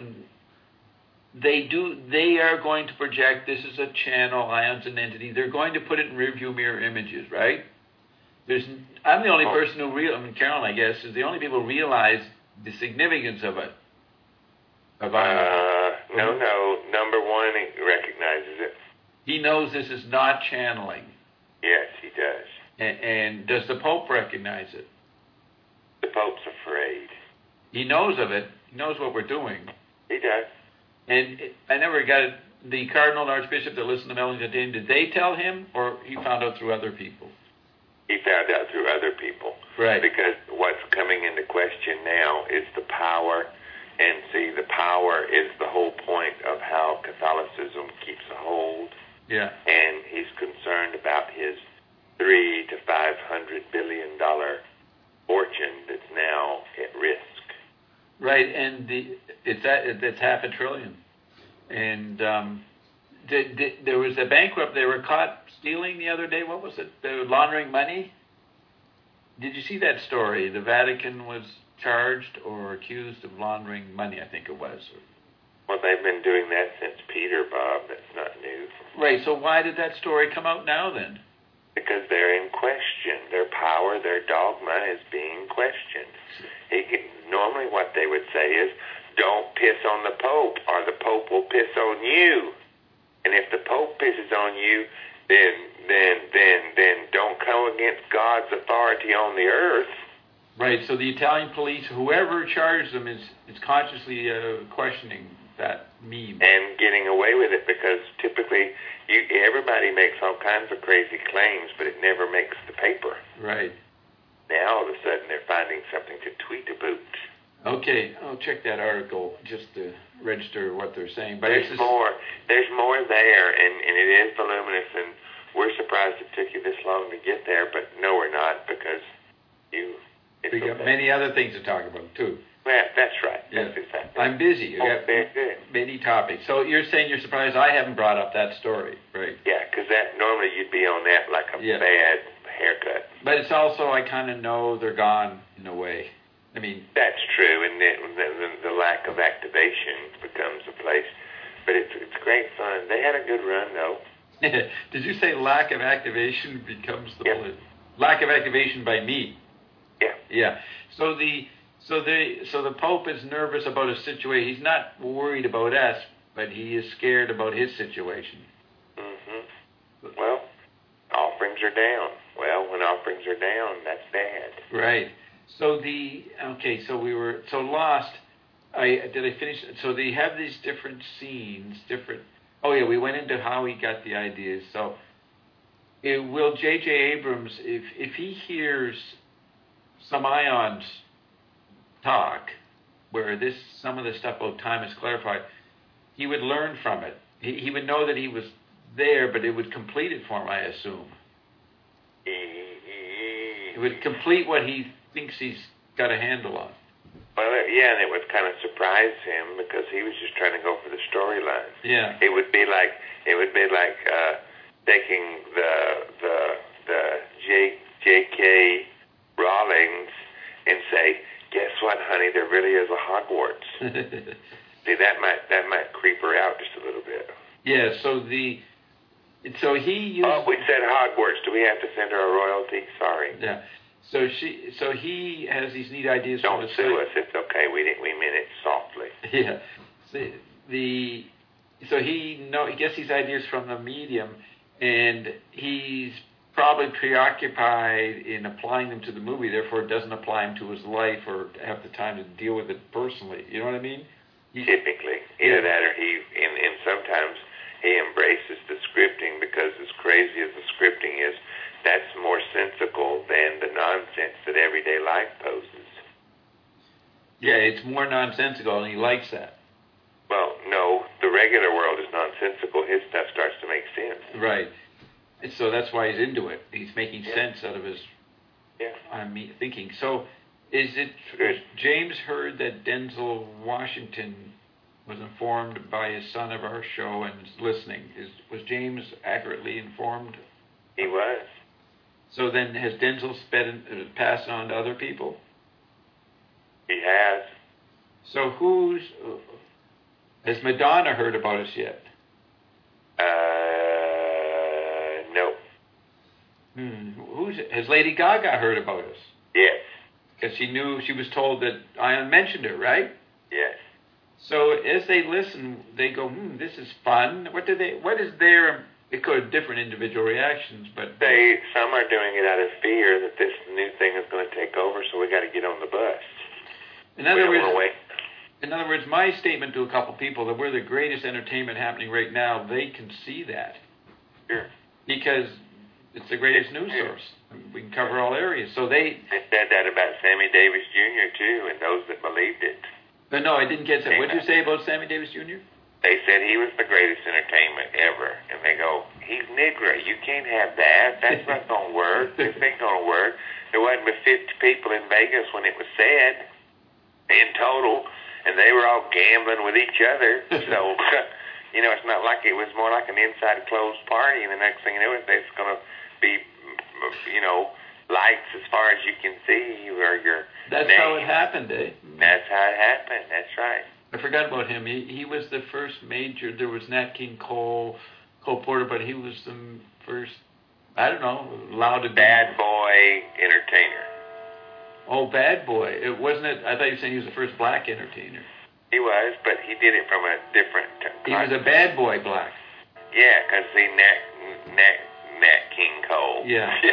they are going to project this is a channel, ions, an entity. They're going to put it in rearview mirror images, right? I'm the only person who Carolyn, I guess, is the only people who realize the significance of it. No. Number one, he recognizes it. He knows this is not channeling. Yes, he does. And does the Pope recognize it? The Pope's afraid. He knows of it. He knows what we're doing. He does. And I never got it. The Cardinal and Archbishop that listened to Melanie Dane, did they tell him, or he found out through other people? He found out through other people. Right. Because what's coming into question now is the power. And see, the power is the whole point of how Catholicism keeps a hold. Yeah. And he's concerned about his $300 to $500 billion fortune that's now at risk. Right, and it's half $500 billion. And there was a bankrupt they were caught stealing the other day. What was it? They were laundering money. Did you see that story? The Vatican was charged or accused of laundering money, I think it was. Well, they've been doing that since Peter, Bob. That's not new. Right, so why did that story come out now then? Because they're in question. Their power, their dogma is being questioned. Normally what they would say is, don't piss on the Pope, or the Pope will piss on you. And if the Pope pisses on you, then don't come against God's authority on the earth. Right, so the Italian police, whoever charged them, is consciously questioning that meme. And getting away with it, because typically everybody makes all kinds of crazy claims, but it never makes the paper. Right. Now all of a sudden they're finding something to tweet about. Okay, I'll check that article just to register what they're saying. But There's more there, and it is voluminous, and we're surprised it took you this long to get there, but no, we're not, because we got many other things to talk about, too. Yeah, that's right. Yeah. That's exactly. I'm busy. I got many topics. So you're saying you're surprised I haven't brought up that story, right? Yeah, because normally you'd be on that like a bad haircut. But it's also, I kind of know they're gone in a way. I mean, that's true, and the lack of activation becomes a place. But it's great fun. They had a good run, though. Did you say lack of activation becomes the lack of activation by me? Yeah. Yeah. So the Pope is nervous about his situation. He's not worried about us, but he is scared about his situation. Mm-hmm. Well, offerings are down. Well, when offerings are down, that's bad. Right. So so we were lost. Did I finish? So they have these different scenes, Oh yeah, we went into how he got the ideas. So, will J.J. Abrams, if he hears some ions talk, where some of the stuff about time is clarified, he would learn from it. He would know that he was there, but it would complete it for him, I assume. It would complete what he thinks he's got a handle on. Well, yeah, and it would kind of surprise him because he was just trying to go for the storyline. Yeah. It would be like taking the J.K. Rowlings and say, guess what, honey? There really is a Hogwarts. See, that might creep her out just a little bit. Yeah. So he used. Oh, we said Hogwarts. Do we have to send her a royalty? Sorry. Yeah. So he has these neat ideas. Don't sue us. It's okay. We meant it softly. Yeah. So he gets these ideas from the medium, and he's probably preoccupied in applying them to the movie. Therefore, it doesn't apply them to his life or have the time to deal with it personally. You know what I mean? Typically, either that or and sometimes he embraces the scripting because as crazy as the scripting is, that's more sensical than the nonsense that everyday life poses. Yeah, it's more nonsensical, and he likes that. Well, no, the regular world is nonsensical. His stuff starts to make sense. Right. And so that's why he's into it. He's making sense out of his thinking. So Has James heard that Denzel Washington was informed by his son of our show and is listening? Was James accurately informed? He was. So then has Denzel passed on to other people? He has. So has Madonna heard about us yet? No. Has Lady Gaga heard about us? Yes. Because she was told that Ion mentioned her, right? Yes. So as they listen, they go, this is fun. What is their, it could have different individual reactions, but... Some are doing it out of fear that this new thing is going to take over, so we got to get on the bus. In other words, my statement to a couple people that we're the greatest entertainment happening right now, they can see that. Sure. Because it's the greatest news source. We can cover all areas. So they said that about Sammy Davis Jr. too, and those that believed it. But no, I didn't get that. What did you say about Sammy Davis Jr.? They said he was the greatest entertainment ever. And they go, he's Negro. You can't have that. That's not going to work. This ain't going to work. There wasn't but 50 people in Vegas when it was said in total, and they were all gambling with each other. So, it's not like it was more like an inside closed party, and the next thing you know, there's going to be, lights as far as you can see, or your That's name. how it happened, eh? That's how it happened. That's right. I forgot about him. He was the first major. There was Nat King Cole Porter, but he was the first, allowed to be... Bad boy entertainer. Oh, bad boy. It wasn't it. I thought you were saying he was the first black entertainer. He was, but he did it from a different... He was a bad boy black. Yeah, because Nat King Cole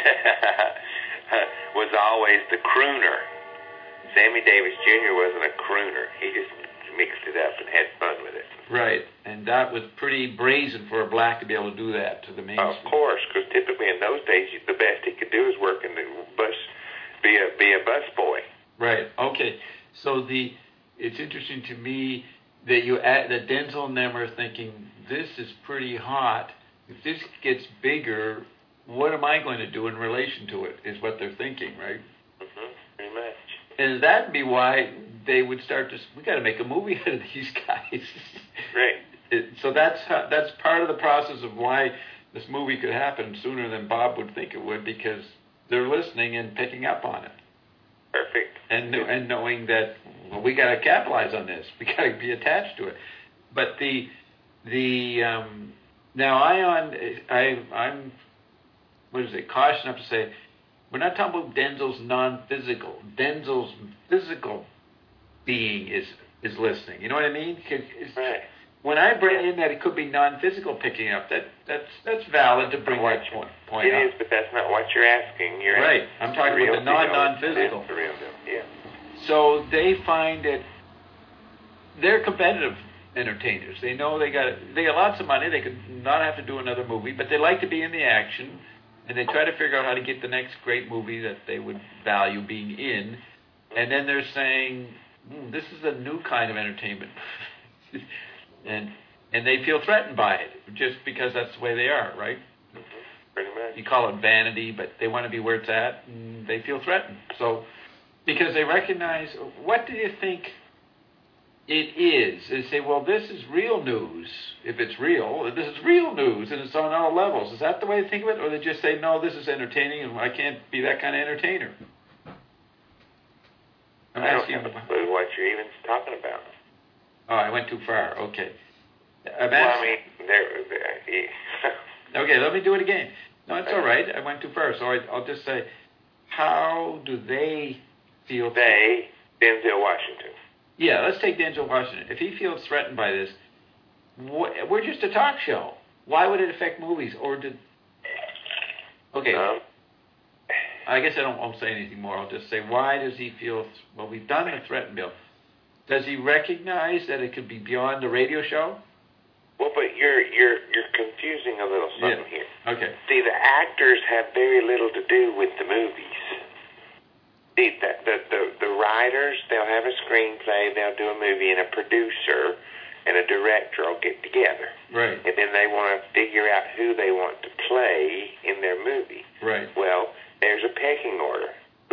was always the crooner. Sammy Davis Jr. wasn't a crooner. He just mixed it up and had fun with it. Right, and that was pretty brazen for a black to be able to do that to the mainstream. Of course, because typically in those days, the best he could do is work in the bus, be a bus boy. Right. Okay. So it's interesting to me that that Denzel and them are thinking this is pretty hot. If this gets bigger, what am I going to do in relation to it? Is what they're thinking, right? Pretty much. And that'd be why they would start to. We got to make a movie out of these guys. Right. So that's part of the process of why this movie could happen sooner than Bob would think it would, because they're listening and picking up on it. Perfect. And knowing that we got to capitalize on this, we got to be attached to it. But now I'm cautious enough to say we're not talking about Denzel's non-physical. Denzel's physical being is listening. You know what I mean? Right. When I bring in that it could be non-physical picking up, that's valid to bring that point up. It is, but that's not what you're asking. Right. I'm talking about the non-physical. The real deal. Yeah. So they find that they're competitive entertainers. They know they got lots of money. They could not have to do another movie, but they like to be in the action, and they try to figure out how to get the next great movie that they would value being in. And then they're saying, this is a new kind of entertainment. And they feel threatened by it, just because that's the way they are, right? Pretty much. You call it vanity, but they want to be where it's at, and they feel threatened. So, because they recognize, what do you think it is? They say, well, this is real news. If it's real, this is real news, and it's on all levels. Is that the way to think of it? Or they just say, no, this is entertaining, and I can't be that kind of entertainer? I don't have a clue what you're even talking about. Oh, I went too far. Okay. Okay, let me do it again. No, it's all right. I went too far. So I'll just say, how do they feel? Denzel Washington. Yeah, let's take Denzel Washington. If he feels threatened by this, we're just a talk show. Why would it affect movies? Okay. I guess I won't say anything more. I'll just say, why does he feel? Well, we've done the threat bill. Does he recognize that it could be beyond the radio show? Well, but you're confusing a little something here. Okay. See, the actors have very little to do with the movies. See, the writers, they'll have a screenplay, they'll do a movie, and a producer and a director will get together. Right. And then they want to figure out who they want to play in their movie. Right. Well, there's a pecking order. The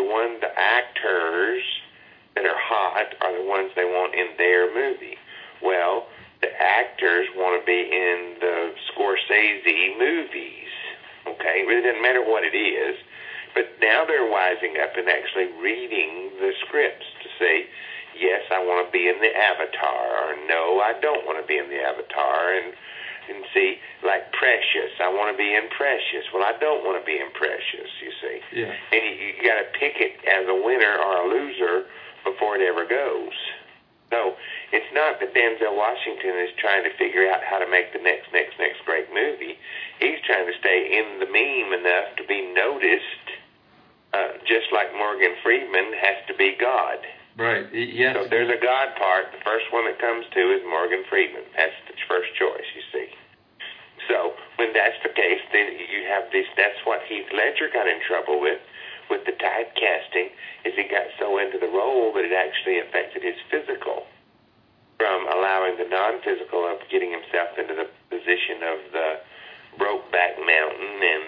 the actors that are hot are the ones they want in their movie. Well, the actors want to be in the Scorsese movies. Okay, it really doesn't matter what it is, but now they're wising up and actually reading the scripts to say, yes, I want to be in the Avatar, or no, I don't want to be in the Avatar, and see, like Precious, I want to be in Precious. Well, I don't want to be in Precious, you see. Yeah. And you got to pick it as a winner or a loser before it ever goes. So it's not that Denzel Washington is trying to figure out how to make the next great movie. He's trying to stay in the meme enough to be noticed, just like Morgan Freeman has to be God. Right. Yes. So if there's a God part, the first one that comes to is Morgan Freeman. That's the first choice, you see. So when that's the case, then you have this. That's what Heath Ledger got in trouble with the typecasting, is he got so into the role that it actually affected his physical, from allowing the non-physical of getting himself into the position of the Brokeback Mountain and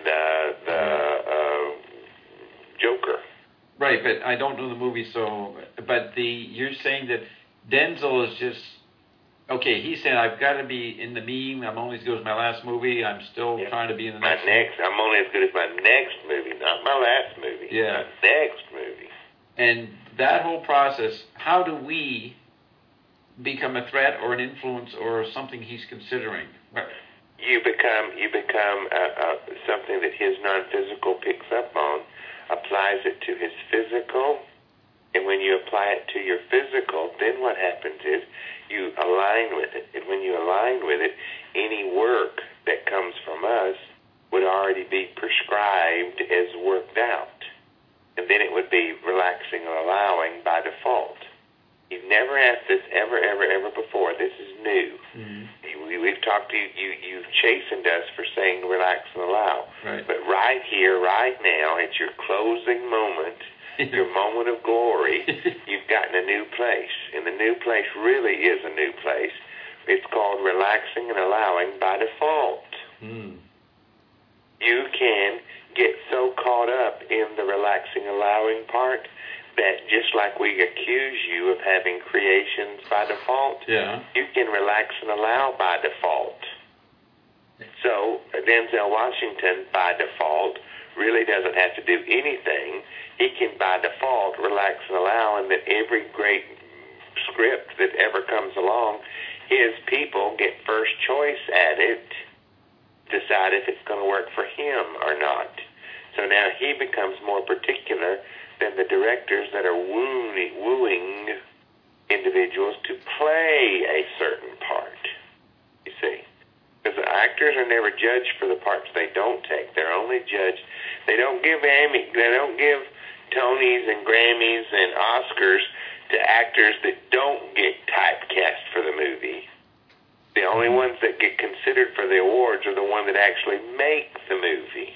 the Joker. Right, but I don't know the movie, but you're saying that Denzel is just, okay, he said, I've got to be in the meme, I'm only as good as my last movie, I'm still trying to be in the next movie. I'm only as good as my next movie, not my last movie. Yeah. My next movie. And that whole process, how do we become a threat or an influence or something he's considering? You become something that his non-physical picks up on, applies it to his physical, and when you apply it to your physical, then what happens is you align with it. And when you align with it, any work that comes from us would already be prescribed as worked out. And then it would be relaxing or allowing by default. You've never asked this ever before. This is new. Mm-hmm. We've talked to you. You've chastened us for saying relax and allow. Right. But right here, right now, at your closing moment, your moment of glory, you've gotten a new place. And the new place really is a new place. It's called relaxing and allowing by default. Mm. You can get so caught up in the relaxing, allowing part that just like we accuse you of having creations by default, you can relax and allow by default. So Denzel Washington, by default, really doesn't have to do anything. He can, by default, relax and allow, and that every great script that ever comes along, his people get first choice at it, decide if it's going to work for him or not. So now he becomes more particular than the directors that are wooing individuals to play a certain part, you see. Because the actors are never judged for the parts they don't take. They're only judged. They don't give Tonys and Grammys and Oscars to actors that don't get typecast for the movie. The only ones that get considered for the awards are the ones that actually make the movie.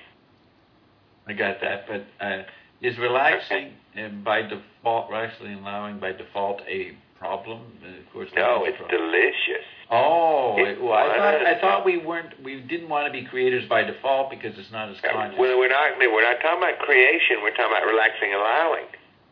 I got that, but is relaxing by default, relaxing and allowing by default a problem? Of course, no, it's delicious. Oh, I thought we didn't want to be creators by default because it's not as conscious. Well, we're not talking about creation. We're talking about relaxing, allowing.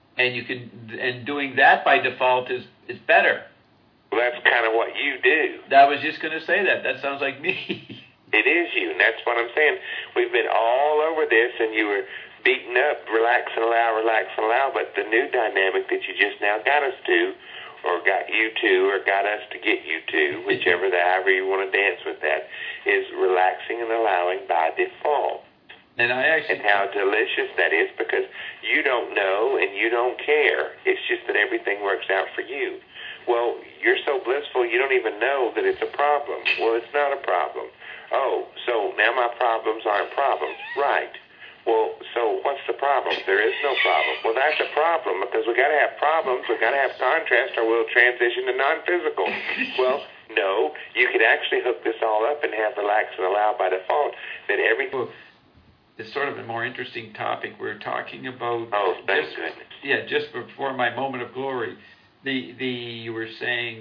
And doing that by default is better. Well, that's kind of what you do. I was just going to say that. That sounds like me. It is you, and that's what I'm saying. We've been all over this, and you were beaten up, relax and allow, but the new dynamic that you just now got us to, or got you to, or got us to get you to, however you want to dance with that, is relaxing and allowing by default. And how delicious that is, because you don't know and you don't care. It's just that everything works out for you. Well, you're so blissful you don't even know that it's a problem. Well, it's not a problem. Oh, so now my problems aren't problems. Right. Well, so what's the problem? There is no problem. Well, that's a problem because we got to have problems. We got to have contrast, or we'll transition to non-physical. Well, no, you could actually hook this all up and have relax and allow by default. That everything. It's sort of a more interesting topic. We're talking about. Oh, thank goodness. Yeah, just before my moment of glory, you were saying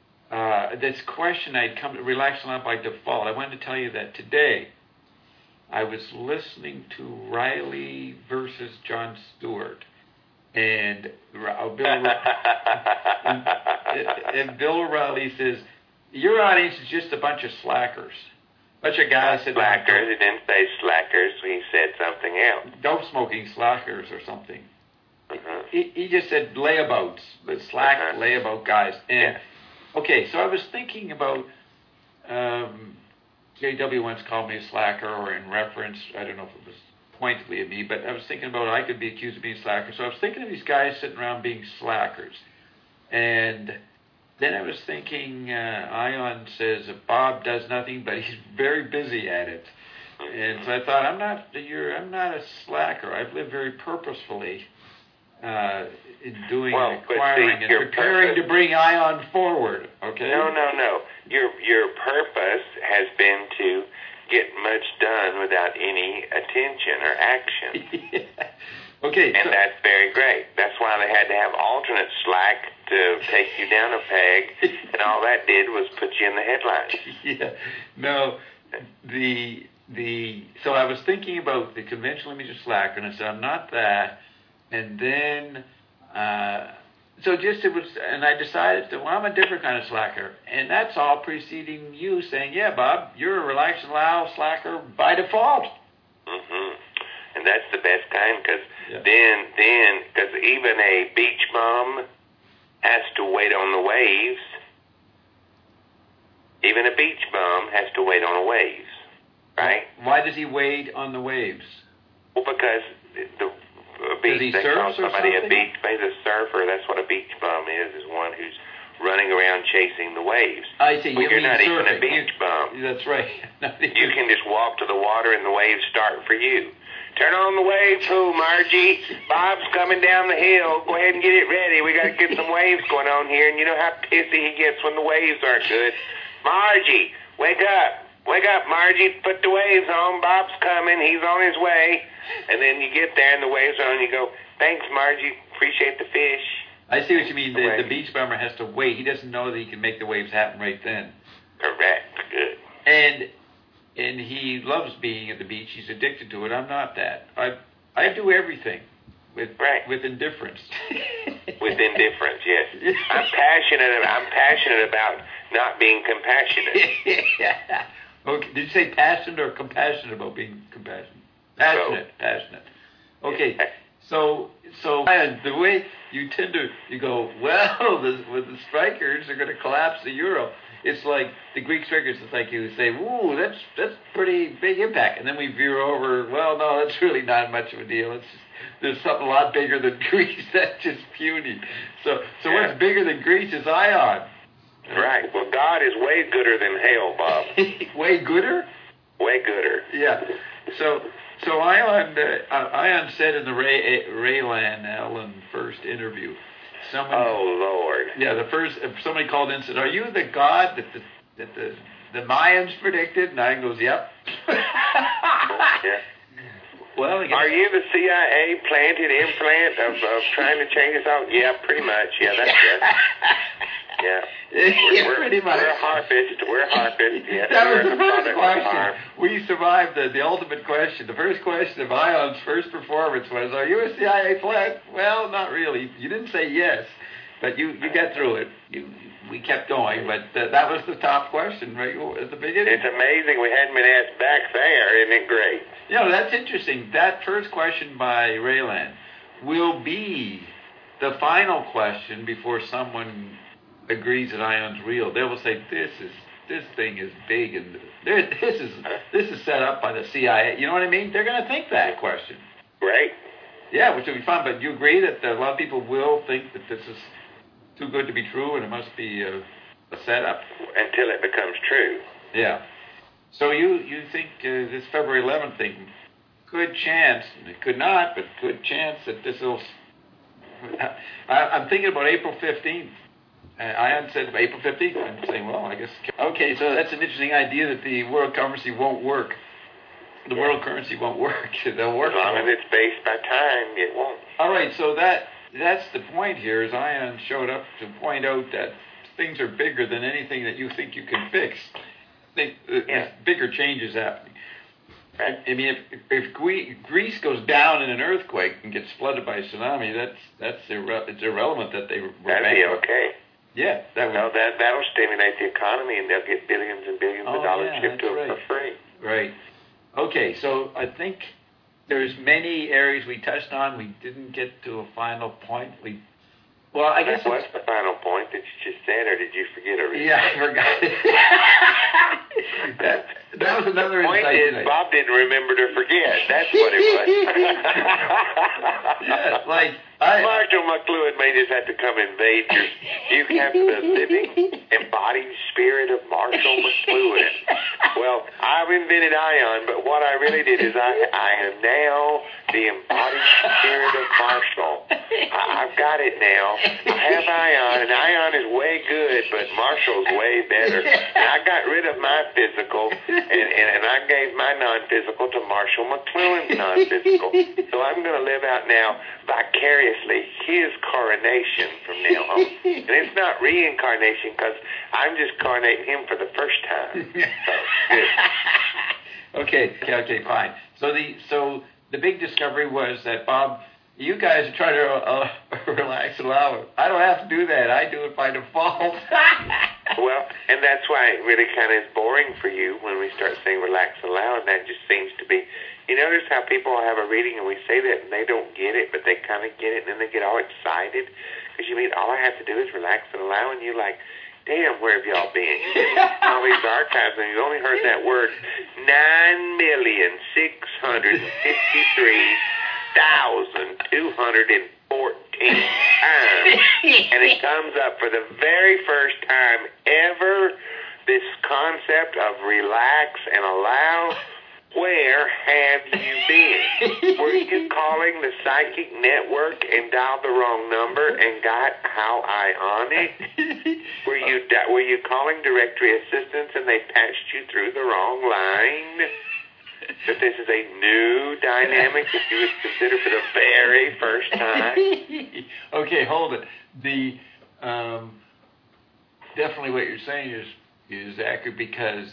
this question I'd come to relax and allow by default. I wanted to tell you that today. I was listening to Riley versus Jon Stewart, and Bill O'Reilly says, your audience is just a bunch of slackers. Bunch of guys said slackers. He didn't say slackers. He said something else. Dope smoking slackers or something. Mm-hmm. He just said layabouts, but slack layabout guys. And okay, so I was thinking about JW once called me a slacker, or in reference, I don't know if it was pointedly at me, but I was thinking about I could be accused of being a slacker. So I was thinking of these guys sitting around being slackers, and then I was thinking, Ion says that Bob does nothing, but he's very busy at it. And so I thought, I'm not a slacker. I've lived very purposefully in doing acquiring and preparing to bring Ion forward. Okay. No. Your purpose has been to get much done without any attention or action. Yeah. Okay. And that's very great. That's why they had to have alternate slack to take you down a peg, and all that did was put you in the headlines. Yeah. No. So I was thinking about the conventional image of slacker, and I said I'm not that. And then and I decided that, well, I'm a different kind of slacker, and that's all preceding you saying, yeah, Bob, you're a relax and loud slacker by default. Mm-hmm. And that's the best kind, because because even a beach bum has to wait on the waves. Even a beach bum has to wait on the waves, right? Why does he wait on the waves? Well, because a beach, they call somebody a beach, he's a surfer. That's what a beach bum is one who's running around chasing the waves. I see. Well, you're not surfing. even a beach bum. That's right. You can just walk to the water and the waves start for you. Turn on the wave pool, Margie. Bob's coming down the hill. Go ahead and get it ready. We got to get some waves going on here. And you know how pissy he gets when the waves aren't good. Margie, wake up. Wake up, Margie. Put the waves on. Bob's coming. He's on his way. And then you get there and the waves are on. You go, thanks, Margie. Appreciate the fish. I see what you mean. The beach bummer has to wait. He doesn't know that he can make the waves happen right then. Correct. Good. And he loves being at the beach. He's addicted to it. I'm not that. I do everything with indifference. With indifference, yes. I'm passionate about not being compassionate. Yeah. Okay. Did you say passionate or compassionate about being compassionate? Passionate. Okay. So the way you tend to, you go, well, the strikers are going to collapse the euro. It's like the Greek strikers. It's like you say, ooh, that's pretty big impact, and then we veer over. Well, no, that's really not much of a deal. It's just, there's something a lot bigger than Greece that's just puny. So what's bigger than Greece is Ion. Right. Well, God is way gooder than hell, Bob. Way gooder? Way gooder. Yeah. So Ion said in the Raylan Allen first interview, oh Lord. Yeah, somebody called in and said, "Are you the God that the Mayans predicted?" And Ion goes, "Yep." Yeah. Well, I guess. Are you the CIA planted implant of trying to change us all? Yeah, pretty much. Yeah, that's good. Yeah. We're pretty much. We're harpists. Yeah. That was the first question. We survived the ultimate question. The first question of Ion's first performance was, "Are you a CIA plant?" Well, not really. You didn't say yes, but you got through it. We kept going, but that was the top question right at the beginning. It's amazing we hadn't been asked back there. Isn't it great? That's interesting. That first question by Raylan will be the final question before someone agrees that Ion's real. They will say, this thing is big, and this is set up by the CIA. You know what I mean? They're going to think that question. Right. Yeah, which will be fun. But you agree that a lot of people will think that this is too good to be true, and it must be a setup until it becomes true. Yeah. So you think this February 11th thing, good chance, it could not, but good chance that this will. I'm thinking about April 15th. Ion said April 15th. I'm saying, well, I guess. Okay, so that's an interesting idea that the world currency won't work. The world currency won't work. They'll work. As long as it's based by time, it won't. All right, so that's the point here, is Ion showed up to point out that things are bigger than anything that you think you can fix. There's bigger changes happening. Right. I mean, if Greece goes down in an earthquake and gets flooded by a tsunami, it's irrelevant that they were That'd be bankrupt. okay. Yeah, that'll stimulate the economy, and they'll get billions and billions of dollars shipped to them for free. Right. Okay, so I think there's many areas we touched on. We didn't get to a final point. I guess what's the final point that you just said, or did you forget it? Yeah, I forgot it. that was another point insight is, tonight. Bob didn't remember to forget. That's what it was. Yeah, Marshall McLuhan may just have to come invade your. You have the living, embodied spirit of Marshall McLuhan. Well, I've invented Ion, but what I really did is I am now the embodied spirit of Marshall. I've got it now. I have Ion, and Ion is way good, but Marshall's way better. And I got rid of my physical, and I gave my non-physical to Marshall McLuhan's non-physical. So I'm going to live out now vicariously his coronation from now on. And it's not reincarnation, because I'm just coronating him for the first time. So, Okay, fine. So the big discovery was that, Bob, you guys are trying to relax and allow. I don't have to do that. I do it by default. Well, and that's why it really kind of is boring for you when we start saying relax and allow, and that just seems to be, you notice how people have a reading and we say that and they don't get it, but they kind of get it, and then they get all excited because you mean all I have to do is relax and allow, and you're like, damn, where have y'all been? You've been in all these archives and you only heard that word 9,653,214 times. And it comes up for the very first time ever, this concept of relax and allow. Where have you been? Were you calling the psychic network and dialed the wrong number and got how ionic? Were you calling directory assistance and they patched you through the wrong line? That this is a new dynamic that you would consider for the very first time? Okay, hold it. Definitely what you're saying is accurate, because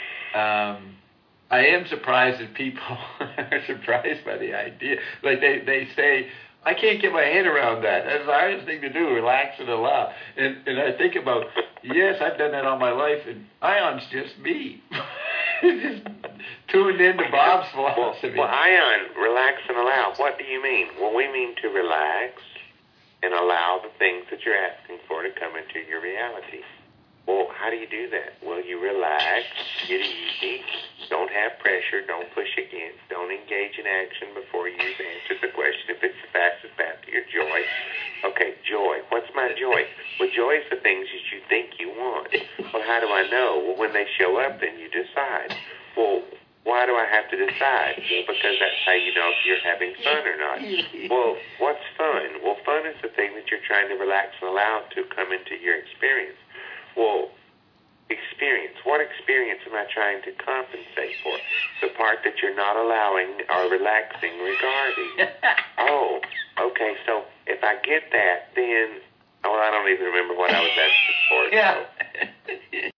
I am surprised that people are surprised by the idea. Like they say, I can't get my head around that. That's the hardest thing to do, relax and allow. And I think about, yes, I've done that all my life, and Ion's just me. Just tuned into Bob's philosophy. Well, Ion, relax and allow. What do you mean? Well, we mean to relax and allow the things that you're asking for to come into your reality. Well, how do you do that? Well, you relax, get easy, don't have pressure, don't push against, don't engage in action before you've answered the question if it's the fastest path to your joy. Okay, joy. What's my joy? Well, joy is the things that you think you want. Well, how do I know? Well, when they show up, then you decide. Well, why do I have to decide? Well, because that's how you know if you're having fun or not. Well, what's fun? Well, fun is the thing that you're trying to relax and allow to come into your experience. Well, experience. What experience am I trying to compensate for? The part that you're not allowing or relaxing regarding. Oh, okay. So if I get that, then, I don't even remember what I was asking for. Yeah. So.